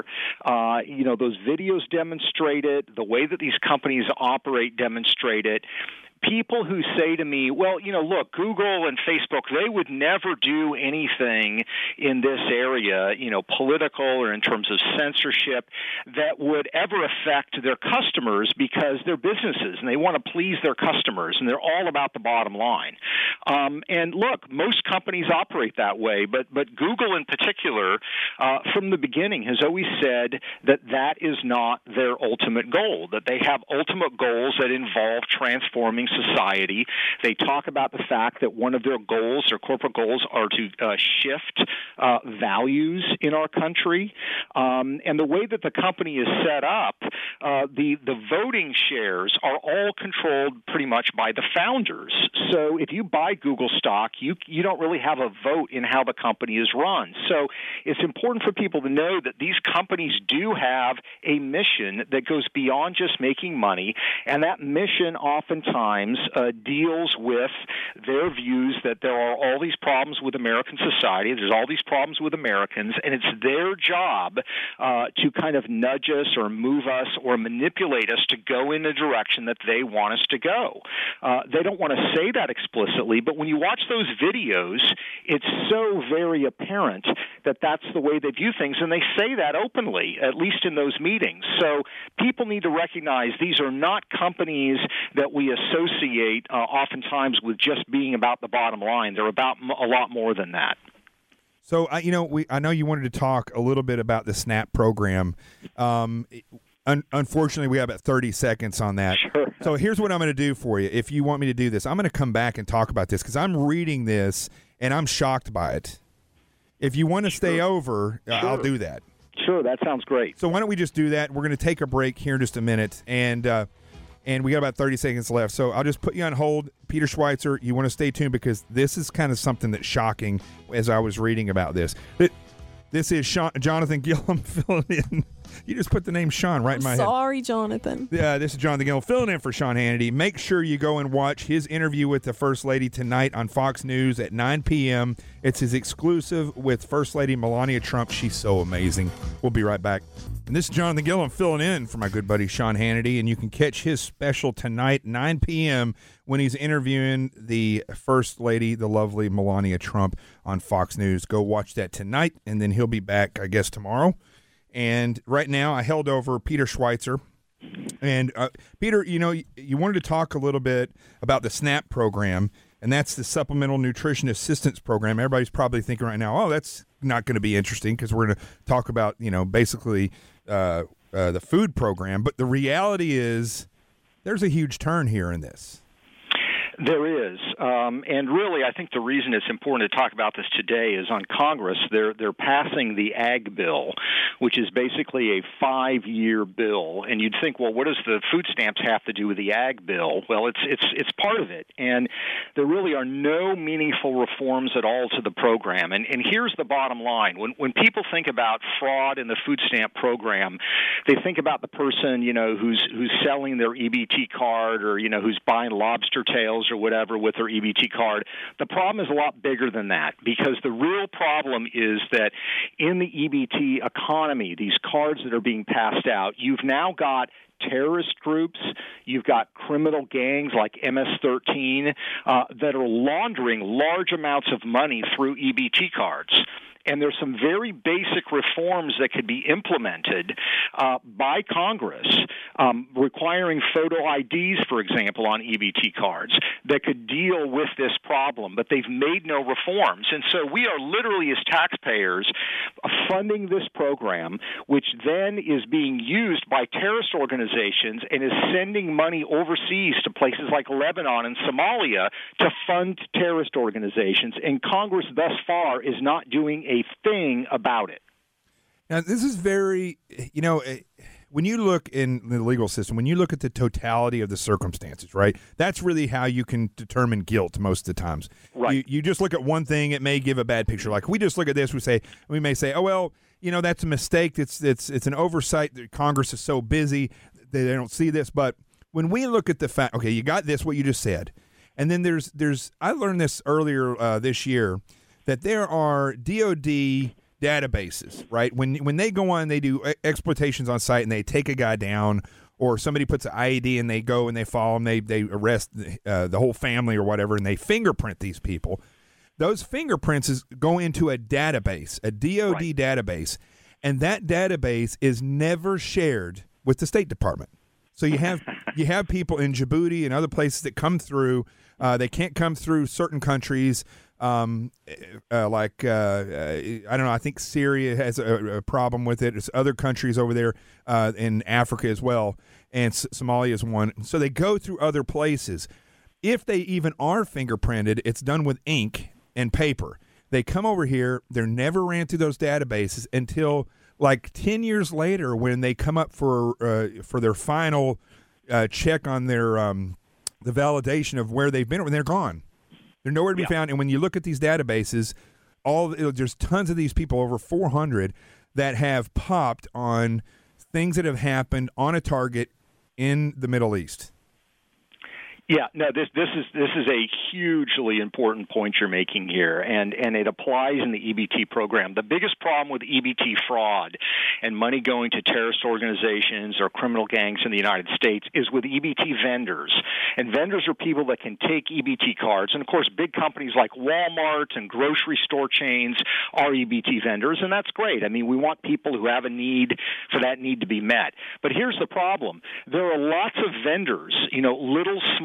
Those videos demonstrate it. The way that these companies operate demonstrate it. People who say to me, well, look, Google and Facebook, they would never do anything in this area, political or in terms of censorship, that would ever affect their customers because they're businesses and they want to please their customers and they're all about the bottom line. And look, most companies operate that way, but Google in particular, from the beginning, has always said that is not their ultimate goal, that they have ultimate goals that involve transforming society. They talk about the fact that one of their goals, their corporate goals, are to shift values in our country. And the way that the company is set up, the voting shares are all controlled pretty much by the founders. So if you buy Google stock, you don't really have a vote in how the company is run. So it's important for people to know that these companies do have a mission that goes beyond just making money, and that mission oftentimes deals with their views that there are all these problems with American society, there's all these problems with Americans, and it's their job to kind of nudge us or move us or manipulate us to go in the direction that they want us to go. They don't want to say that explicitly, but when you watch those videos, it's so very apparent that that's the way they view things, and they say that openly, at least in those meetings. So people need to recognize these are not companies that we associate oftentimes with just being about the bottom line. They're about a lot more than that. So, I know you wanted to talk a little bit about the SNAP program. Unfortunately, we have about 30 seconds on that. Sure. So here's what I'm going to do for you. If you want me to do this, I'm going to come back and talk about this because I'm reading this and I'm shocked by it. If you want to stay over, I'll do that. Sure, that sounds great. So why don't we just do that? We're going to take a break here in just a minute, and we got about 30 seconds left. So I'll just put you on hold. Peter Schweitzer, you want to stay tuned because this is kind of something that's shocking as I was reading about this. This is Jonathan Gilliam filling in. You just put the name Sean right in my head. Sorry, Jonathan. Yeah, this is Jonathan Gilliam filling in for Sean Hannity. Make sure you go and watch his interview with the First Lady tonight on Fox News at 9 p.m. It's his exclusive with First Lady Melania Trump. She's so amazing. We'll be right back. And this is Jonathan Gilliam filling in for my good buddy Sean Hannity, and you can catch his special tonight, 9 p.m., when he's interviewing the First Lady, the lovely Melania Trump, on Fox News. Go watch that tonight, and then he'll be back, I guess, tomorrow. And right now, I held over Peter Schweitzer. And, Peter, you wanted to talk a little bit about the SNAP program, and that's the Supplemental Nutrition Assistance Program. Everybody's probably thinking right now, that's not going to be interesting because we're going to talk about, basically the food program. But the reality is there's a huge turn here in this. There is, and really, I think the reason it's important to talk about this today is on Congress. They're passing the Ag Bill, which is basically a 5-year bill. And you'd think, well, what does the food stamps have to do with the Ag Bill? Well, it's part of it, and there really are no meaningful reforms at all to the program. And here's the bottom line: when people think about fraud in the food stamp program, they think about the person who's selling their EBT card or who's buying lobster tails or whatever with their EBT card. The problem is a lot bigger than that, because the real problem is that in the EBT economy, these cards that are being passed out, you've now got terrorist groups, you've got criminal gangs like MS-13 that are laundering large amounts of money through EBT cards. And there's some very basic reforms that could be implemented by Congress, requiring photo IDs, for example, on EBT cards that could deal with this problem. But they've made no reforms. And so we are literally, as taxpayers, funding this program, which then is being used by terrorist organizations and is sending money overseas to places like Lebanon and Somalia to fund terrorist organizations. And Congress thus far is not doing a thing about it. Now, this is very, when you look in the legal system, when you look at the totality of the circumstances, right, that's really how you can determine guilt most of the times. Right. You just look at one thing, it may give a bad picture. Like we just look at this, we may say, oh, well, that's a mistake. It's an oversight. Congress is so busy, they don't see this. But when we look at the fact, okay, you got this, what you just said. And then there's I learned this earlier this year, that there are DOD databases, right? When they go on, they do exploitations on site and they take a guy down, or somebody puts an IED and they go and they follow him, they arrest the whole family or whatever, and they fingerprint these people. Those fingerprints go into a database, a DOD database, and that database is never shared with the State Department. So you have people in Djibouti and other places that come through. They can't come through certain countries. I don't know, I think Syria has a problem with it. It's other countries over there in Africa as well, and Somalia is one. So they go through other places. If they even are fingerprinted, it's done with ink and paper. They come over here, they're never ran through those databases until like 10 years later when they come up for their final check on their the validation of where they've been, when they're gone. They're nowhere to be found. And when you look at these databases, there's tons of these people, over 400, that have popped on things that have happened on a target in the Middle East. Yeah, no, this is a hugely important point you're making here, and it applies in the EBT program. The biggest problem with EBT fraud and money going to terrorist organizations or criminal gangs in the United States is with EBT vendors. And vendors are people that can take EBT cards. And, of course, big companies like Walmart and grocery store chains are EBT vendors, and that's great. I mean, we want people who have a need for that need to be met. But here's the problem. There are lots of vendors, little, small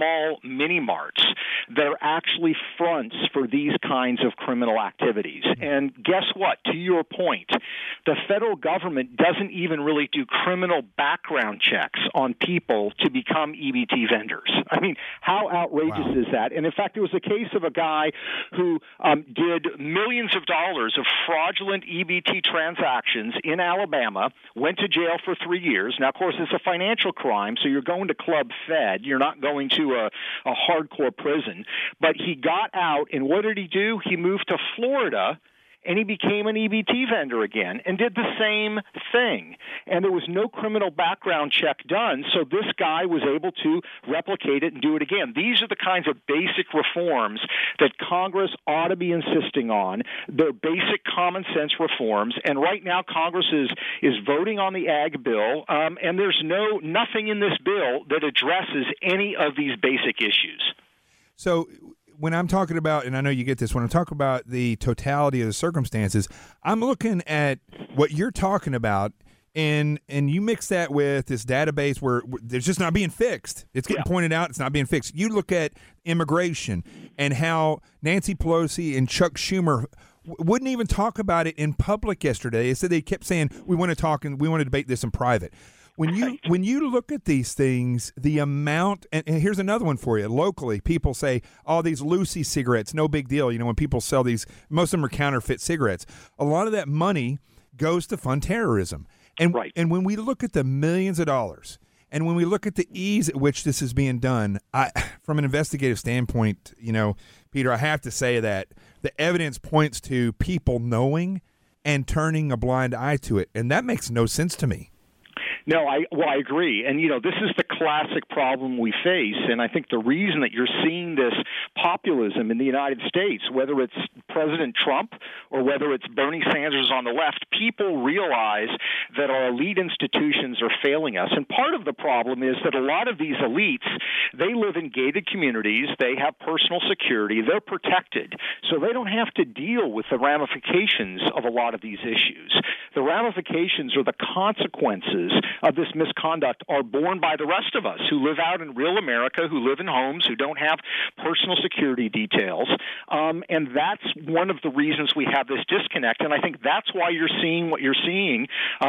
small mini-marts that are actually fronts for these kinds of criminal activities. And guess what? To your point, the federal government doesn't even really do criminal background checks on people to become EBT vendors. I mean, how outrageous is that? And in fact, there was a case of a guy who did millions of dollars of fraudulent EBT transactions in Alabama, went to jail for 3 years. Now, of course, it's a financial crime, so you're going to Club Fed. You're not going to a hardcore prison. But he got out, and what did he do? He moved to Florida, and he became an EBT vendor again and did the same thing. And there was no criminal background check done, so this guy was able to replicate it and do it again. These are the kinds of basic reforms that Congress ought to be insisting on. They're basic common sense reforms, and right now Congress is voting on the ag bill, and there's nothing in this bill that addresses any of these basic issues. So when I'm talking about, and I know you get this, when I'm talking about the totality of the circumstances, I'm looking at what you're talking about, and you mix that with this database where there's just not being fixed. It's getting pointed out, it's not being fixed. You look at immigration and how Nancy Pelosi and Chuck Schumer wouldn't even talk about it in public yesterday. They said they kept saying, we want to talk and we want to debate this in private. When you look at these things, the amount, and here's another one for you. Locally, people say, oh, these Lucy cigarettes, no big deal. You know, when people sell these, most of them are counterfeit cigarettes. A lot of that money goes to fund terrorism. And, and when we look at the millions of dollars, and when we look at the ease at which this is being done, from an investigative standpoint, you know, Peter, I have to say that the evidence points to people knowing and turning a blind eye to it. And that makes no sense to me. No, I agree. And, you know, this is the classic problem we face. And I think the reason that you're seeing this populism in the United States, whether it's President Trump or whether it's Bernie Sanders on the left, people realize that our elite institutions are failing us. And part of the problem is that a lot of these elites, they live in gated communities. They have personal security. They're protected. So they don't have to deal with the ramifications of a lot of these issues. The ramifications or the consequences of this misconduct are borne by the rest of us who live out in real America, who live in homes, who don't have personal security details. And that's one of the reasons we have this disconnect. And I think that's why you're seeing what you're seeing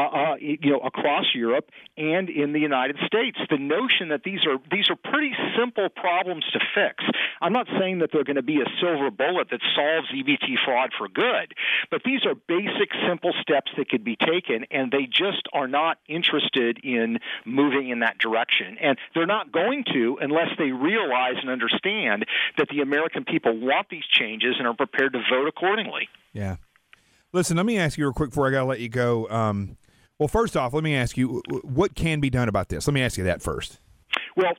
across Europe and in the United States. The notion that these are pretty simple problems to fix. I'm not saying that they're going to be a silver bullet that solves EBT fraud for good, but these are basic, simple steps that could be taken, and they just are not interested in moving in that direction. And they're not going to unless they realize and understand that the American people want these changes and are prepared to vote accordingly. Yeah. Listen, let me ask you real quick before I got to let you go. Well, first off, let me ask you, what can be done about this? Let me ask you that first. Well,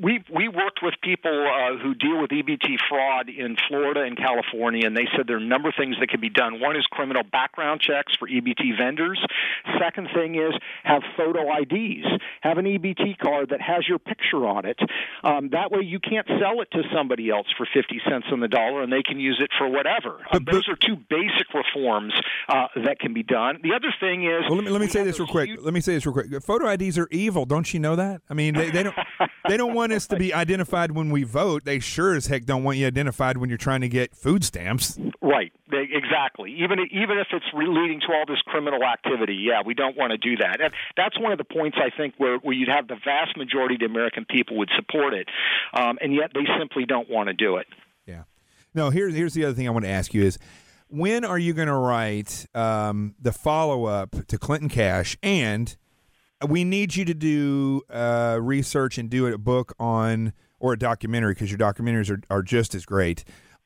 we worked with people who deal with EBT fraud in Florida and California, and they said there are a number of things that can be done. One is criminal background checks for EBT vendors. Second thing is have photo IDs. Have an EBT card that has your picture on it. That way you can't sell it to somebody else for 50 cents on the dollar, and they can use it for whatever. Those are two basic reforms that can be done. The other thing is... Well, let me say this real quick. Let me say this real quick. Photo IDs are evil. Don't you know that? I mean, they don't... They don't want us to be identified when we vote. They sure as heck don't want you identified when you're trying to get food stamps. Right. Exactly. Even if it's leading to all this criminal activity, yeah, we don't want to do that. And that's one of the points, I think, where you'd have the vast majority of the American people would support it, and yet they simply don't want to do it. Yeah. No, here's the other thing I want to ask you is, when are you going to write the follow-up to Clinton Cash? And we need you to do research and do a book on, or a documentary, because your documentaries are just as great,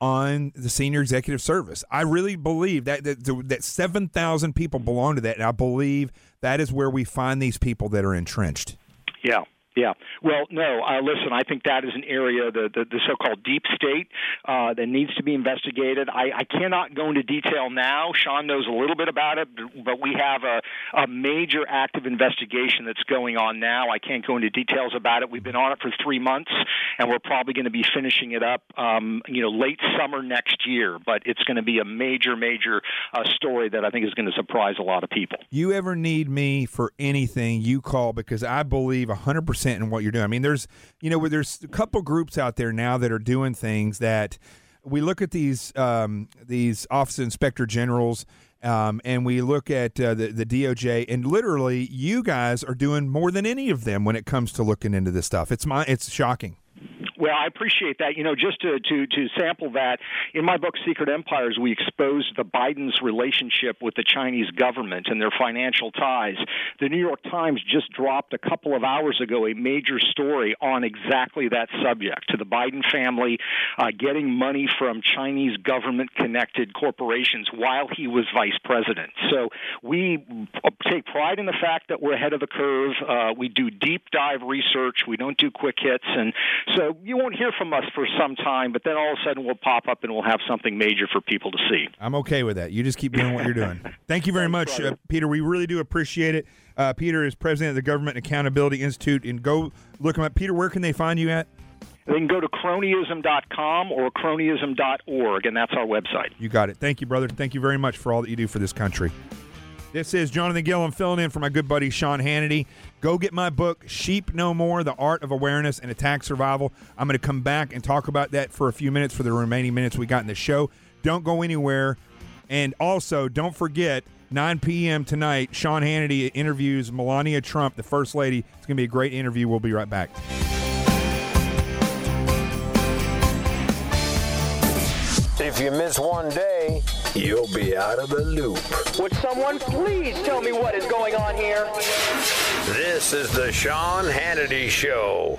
on the senior executive service. I really believe that 7,000 people belong to that, and I believe that is where we find these people that are entrenched. Yeah. Yeah. Well, no, listen, I think that is an area, the so-called deep state, that needs to be investigated. I cannot go into detail now. Sean knows a little bit about it, but we have a major active investigation that's going on now. I can't go into details about it. We've been on it for 3 months, and we're probably going to be finishing it up, late summer next year. But it's going to be a major story that I think is going to surprise a lot of people. You ever need me for anything, you call, because I believe 100% in what you're doing. I mean, there's a couple groups out there now that are doing things that we look at these Office of Inspector Generals, and we look at the DOJ, and literally you guys are doing more than any of them when it comes to looking into this stuff. It's shocking. Well, I appreciate that. Just to sample that, in my book, Secret Empires, we exposed the Biden's relationship with the Chinese government and their financial ties. The New York Times just dropped a couple of hours ago a major story on exactly that subject, to the Biden family getting money from Chinese government-connected corporations while he was vice president. So we take pride in the fact that we're ahead of the curve. We do deep dive research. We don't do quick hits. And so you won't hear from us for some time, but then all of a sudden we'll pop up and we'll have something major for people to see. I'm okay with that. You just keep doing what you're doing. Thank you very much, Peter. We really do appreciate it. Peter is president of the Government Accountability Institute, and go look him up. Peter, where can they find you at? They can go to cronyism.com or cronyism.org, and that's our website. You got it. Thank you, brother. Thank you very much for all that you do for this country. This is Jonathan Gill. I'm filling in for my good buddy Sean Hannity. Go get my book, Sheep No More, The Art of Awareness and Attack Survival. I'm going to come back and talk about that for a few minutes for the remaining minutes we got in the show. Don't go anywhere. And also, don't forget, 9 p.m. tonight, Sean Hannity interviews Melania Trump, the First Lady. It's going to be a great interview. We'll be right back. If you miss one day, you'll be out of the loop. Would someone please tell me what is going on here? This is the Sean Hannity Show.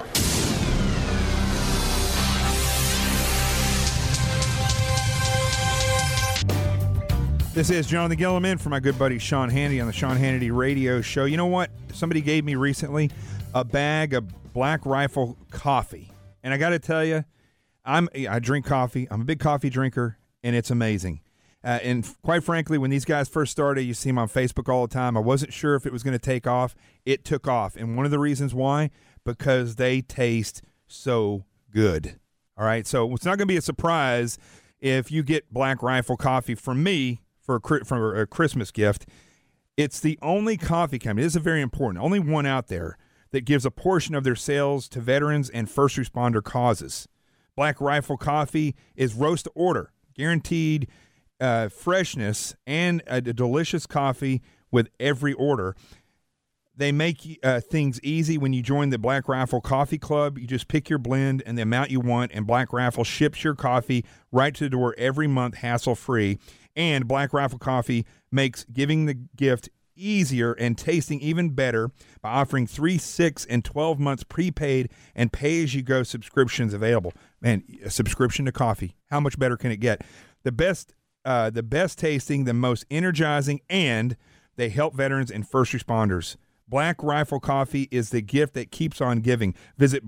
This is Jonathan Gilliman for my good buddy Sean Hannity on the Sean Hannity Radio Show. You know what? Somebody gave me recently a bag of Black Rifle coffee. And I got to tell you, I drink coffee. I'm a big coffee drinker, and it's amazing. And quite frankly, when these guys first started, you see them on Facebook all the time. I wasn't sure if it was going to take off. It took off. And one of the reasons why, because they taste so good. All right, so it's not going to be a surprise if you get Black Rifle coffee from me for a Christmas gift. It's the only coffee company, this is very important, only one out there that gives a portion of their sales to veterans and first responder causes. Black Rifle coffee is roast to order, guaranteed freshness and a delicious coffee with every order. They make things easy when you join the Black Rifle Coffee Club. You just pick your blend and the amount you want, and Black Rifle ships your coffee right to the door every month, hassle-free. And Black Rifle Coffee makes giving the gift easier and tasting even better by offering 3, 6, and 12 months prepaid and pay-as-you-go subscriptions available. Man, a subscription to coffee, how much better can it get? The best tasting, the most energizing, and they help veterans and first responders. Black Rifle Coffee is the gift that keeps on giving. Visit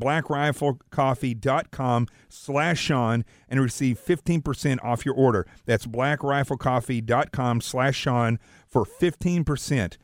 blackriflecoffee.com/Sean and receive 15% off your order. That's blackriflecoffee.com/Sean for 15%.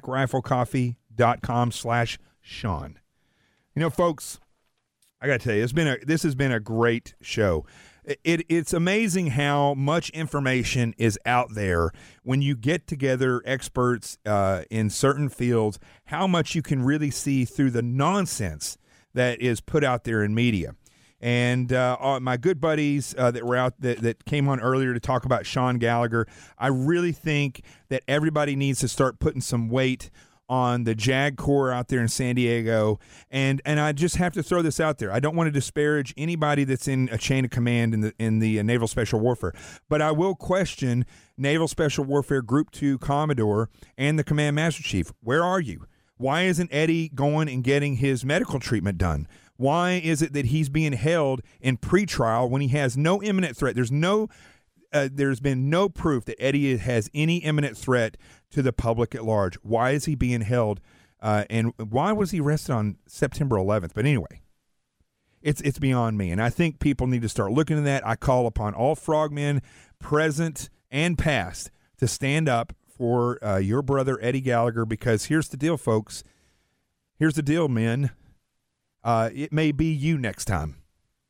blackriflecoffee.com/Sean. You know, folks, I got to tell you, this has been a great show. It's amazing how much information is out there when you get together experts in certain fields, how much you can really see through the nonsense that is put out there in media. And my good buddies that were out that came on earlier to talk about Sean Gallagher, I really think that everybody needs to start putting some weight on the JAG Corps out there in San Diego. And I just have to throw this out there. I don't want to disparage anybody that's in a chain of command in the Naval Special Warfare, but I will question Naval Special Warfare Group 2 Commodore and the Command Master Chief. Where are you? Why isn't Eddie going and getting his medical treatment done? Why is it that he's being held in pretrial when he has no imminent threat? There's been no proof that Eddie has any imminent threat to the public at large. Why is he being held? And why was he arrested on September 11th? But anyway, it's beyond me. And I think people need to start looking at that. I call upon all frogmen, present and past, to stand up for your brother, Eddie Gallagher, because here's the deal, folks. Here's the deal, men. It may be you next time.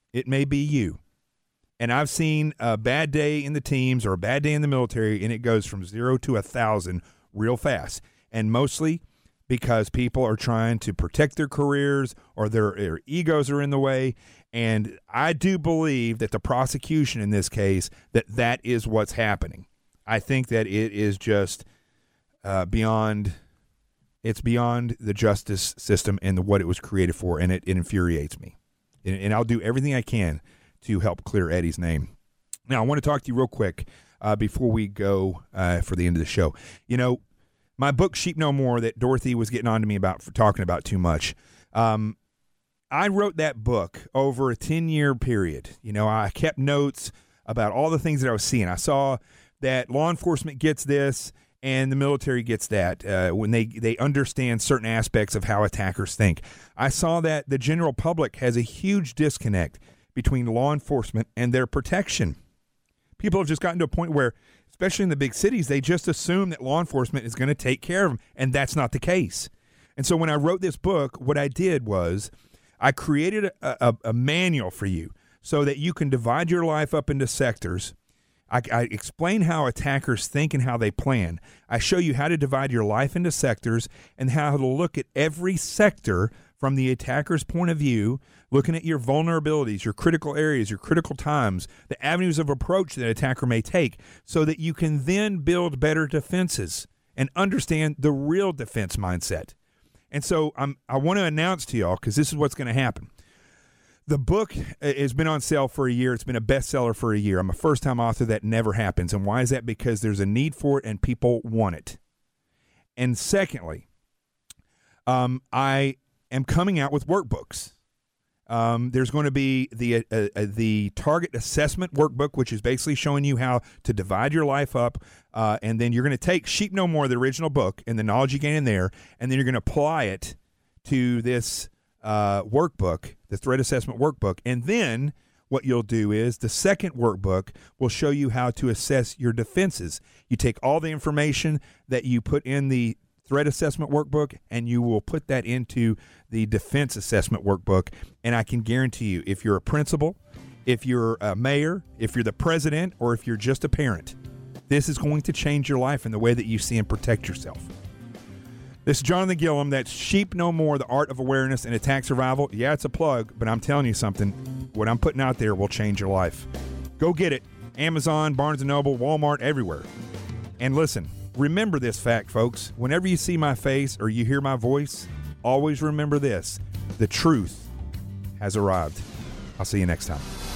It may be you. And I've seen a bad day in the teams or a bad day in the military, and it goes from 0 to 1,000 real fast. And mostly because people are trying to protect their careers or their egos are in the way. And I do believe that the prosecution in this case, that is what's happening. I think that it is just beyond the justice system and what it was created for, and it infuriates me. And I'll do everything I can to help clear Eddie's name. Now, I want to talk to you real quick before we go for the end of the show. You know, my book, Sheep No More, that Dorothy was getting on to me about for talking about too much, I wrote that book over a 10-year period. You know, I kept notes about all the things that I was seeing. I saw that law enforcement gets this and the military gets that when they understand certain aspects of how attackers think. I saw that the general public has a huge disconnect between law enforcement and their protection. People have just gotten to a point where, especially in the big cities, they just assume that law enforcement is going to take care of them, and that's not the case. And so when I wrote this book, what I did was I created a manual for you so that you can divide your life up into sectors. I explain how attackers think and how they plan. I show you how to divide your life into sectors and how to look at every sector from the attacker's point of view, looking at your vulnerabilities, your critical areas, your critical times, the avenues of approach that an attacker may take, so that you can then build better defenses and understand the real defense mindset. And so I want to announce to y'all, because this is what's going to happen. The book has been on sale for a year. It's been a bestseller for a year. I'm a first-time author. That never happens. And why is that? Because there's a need for it and people want it. And secondly, I am coming out with workbooks. There's going to be the target assessment workbook, which is basically showing you how to divide your life up. And then you're going to take Sheep No More, the original book, and the knowledge you gain in there, and then you're going to apply it to this workbook, the threat assessment workbook. And then what you'll do is the second workbook will show you how to assess your defenses. You take all the information that you put in the threat assessment workbook, and you will put that into the defense assessment workbook. And I can guarantee you, if you're a principal, if you're a mayor, if you're the president, or if you're just a parent, this is going to change your life in the way that you see and protect yourself. This is Jonathan Gillum. That's Sheep No More, The Art of Awareness and Attack Survival. Yeah, it's a plug, but I'm telling you something. What I'm putting out there will change your life. Go get it. Amazon, Barnes & Noble, Walmart, everywhere. And listen, remember this fact, folks. Whenever you see my face or you hear my voice, always remember this. The truth has arrived. I'll see you next time.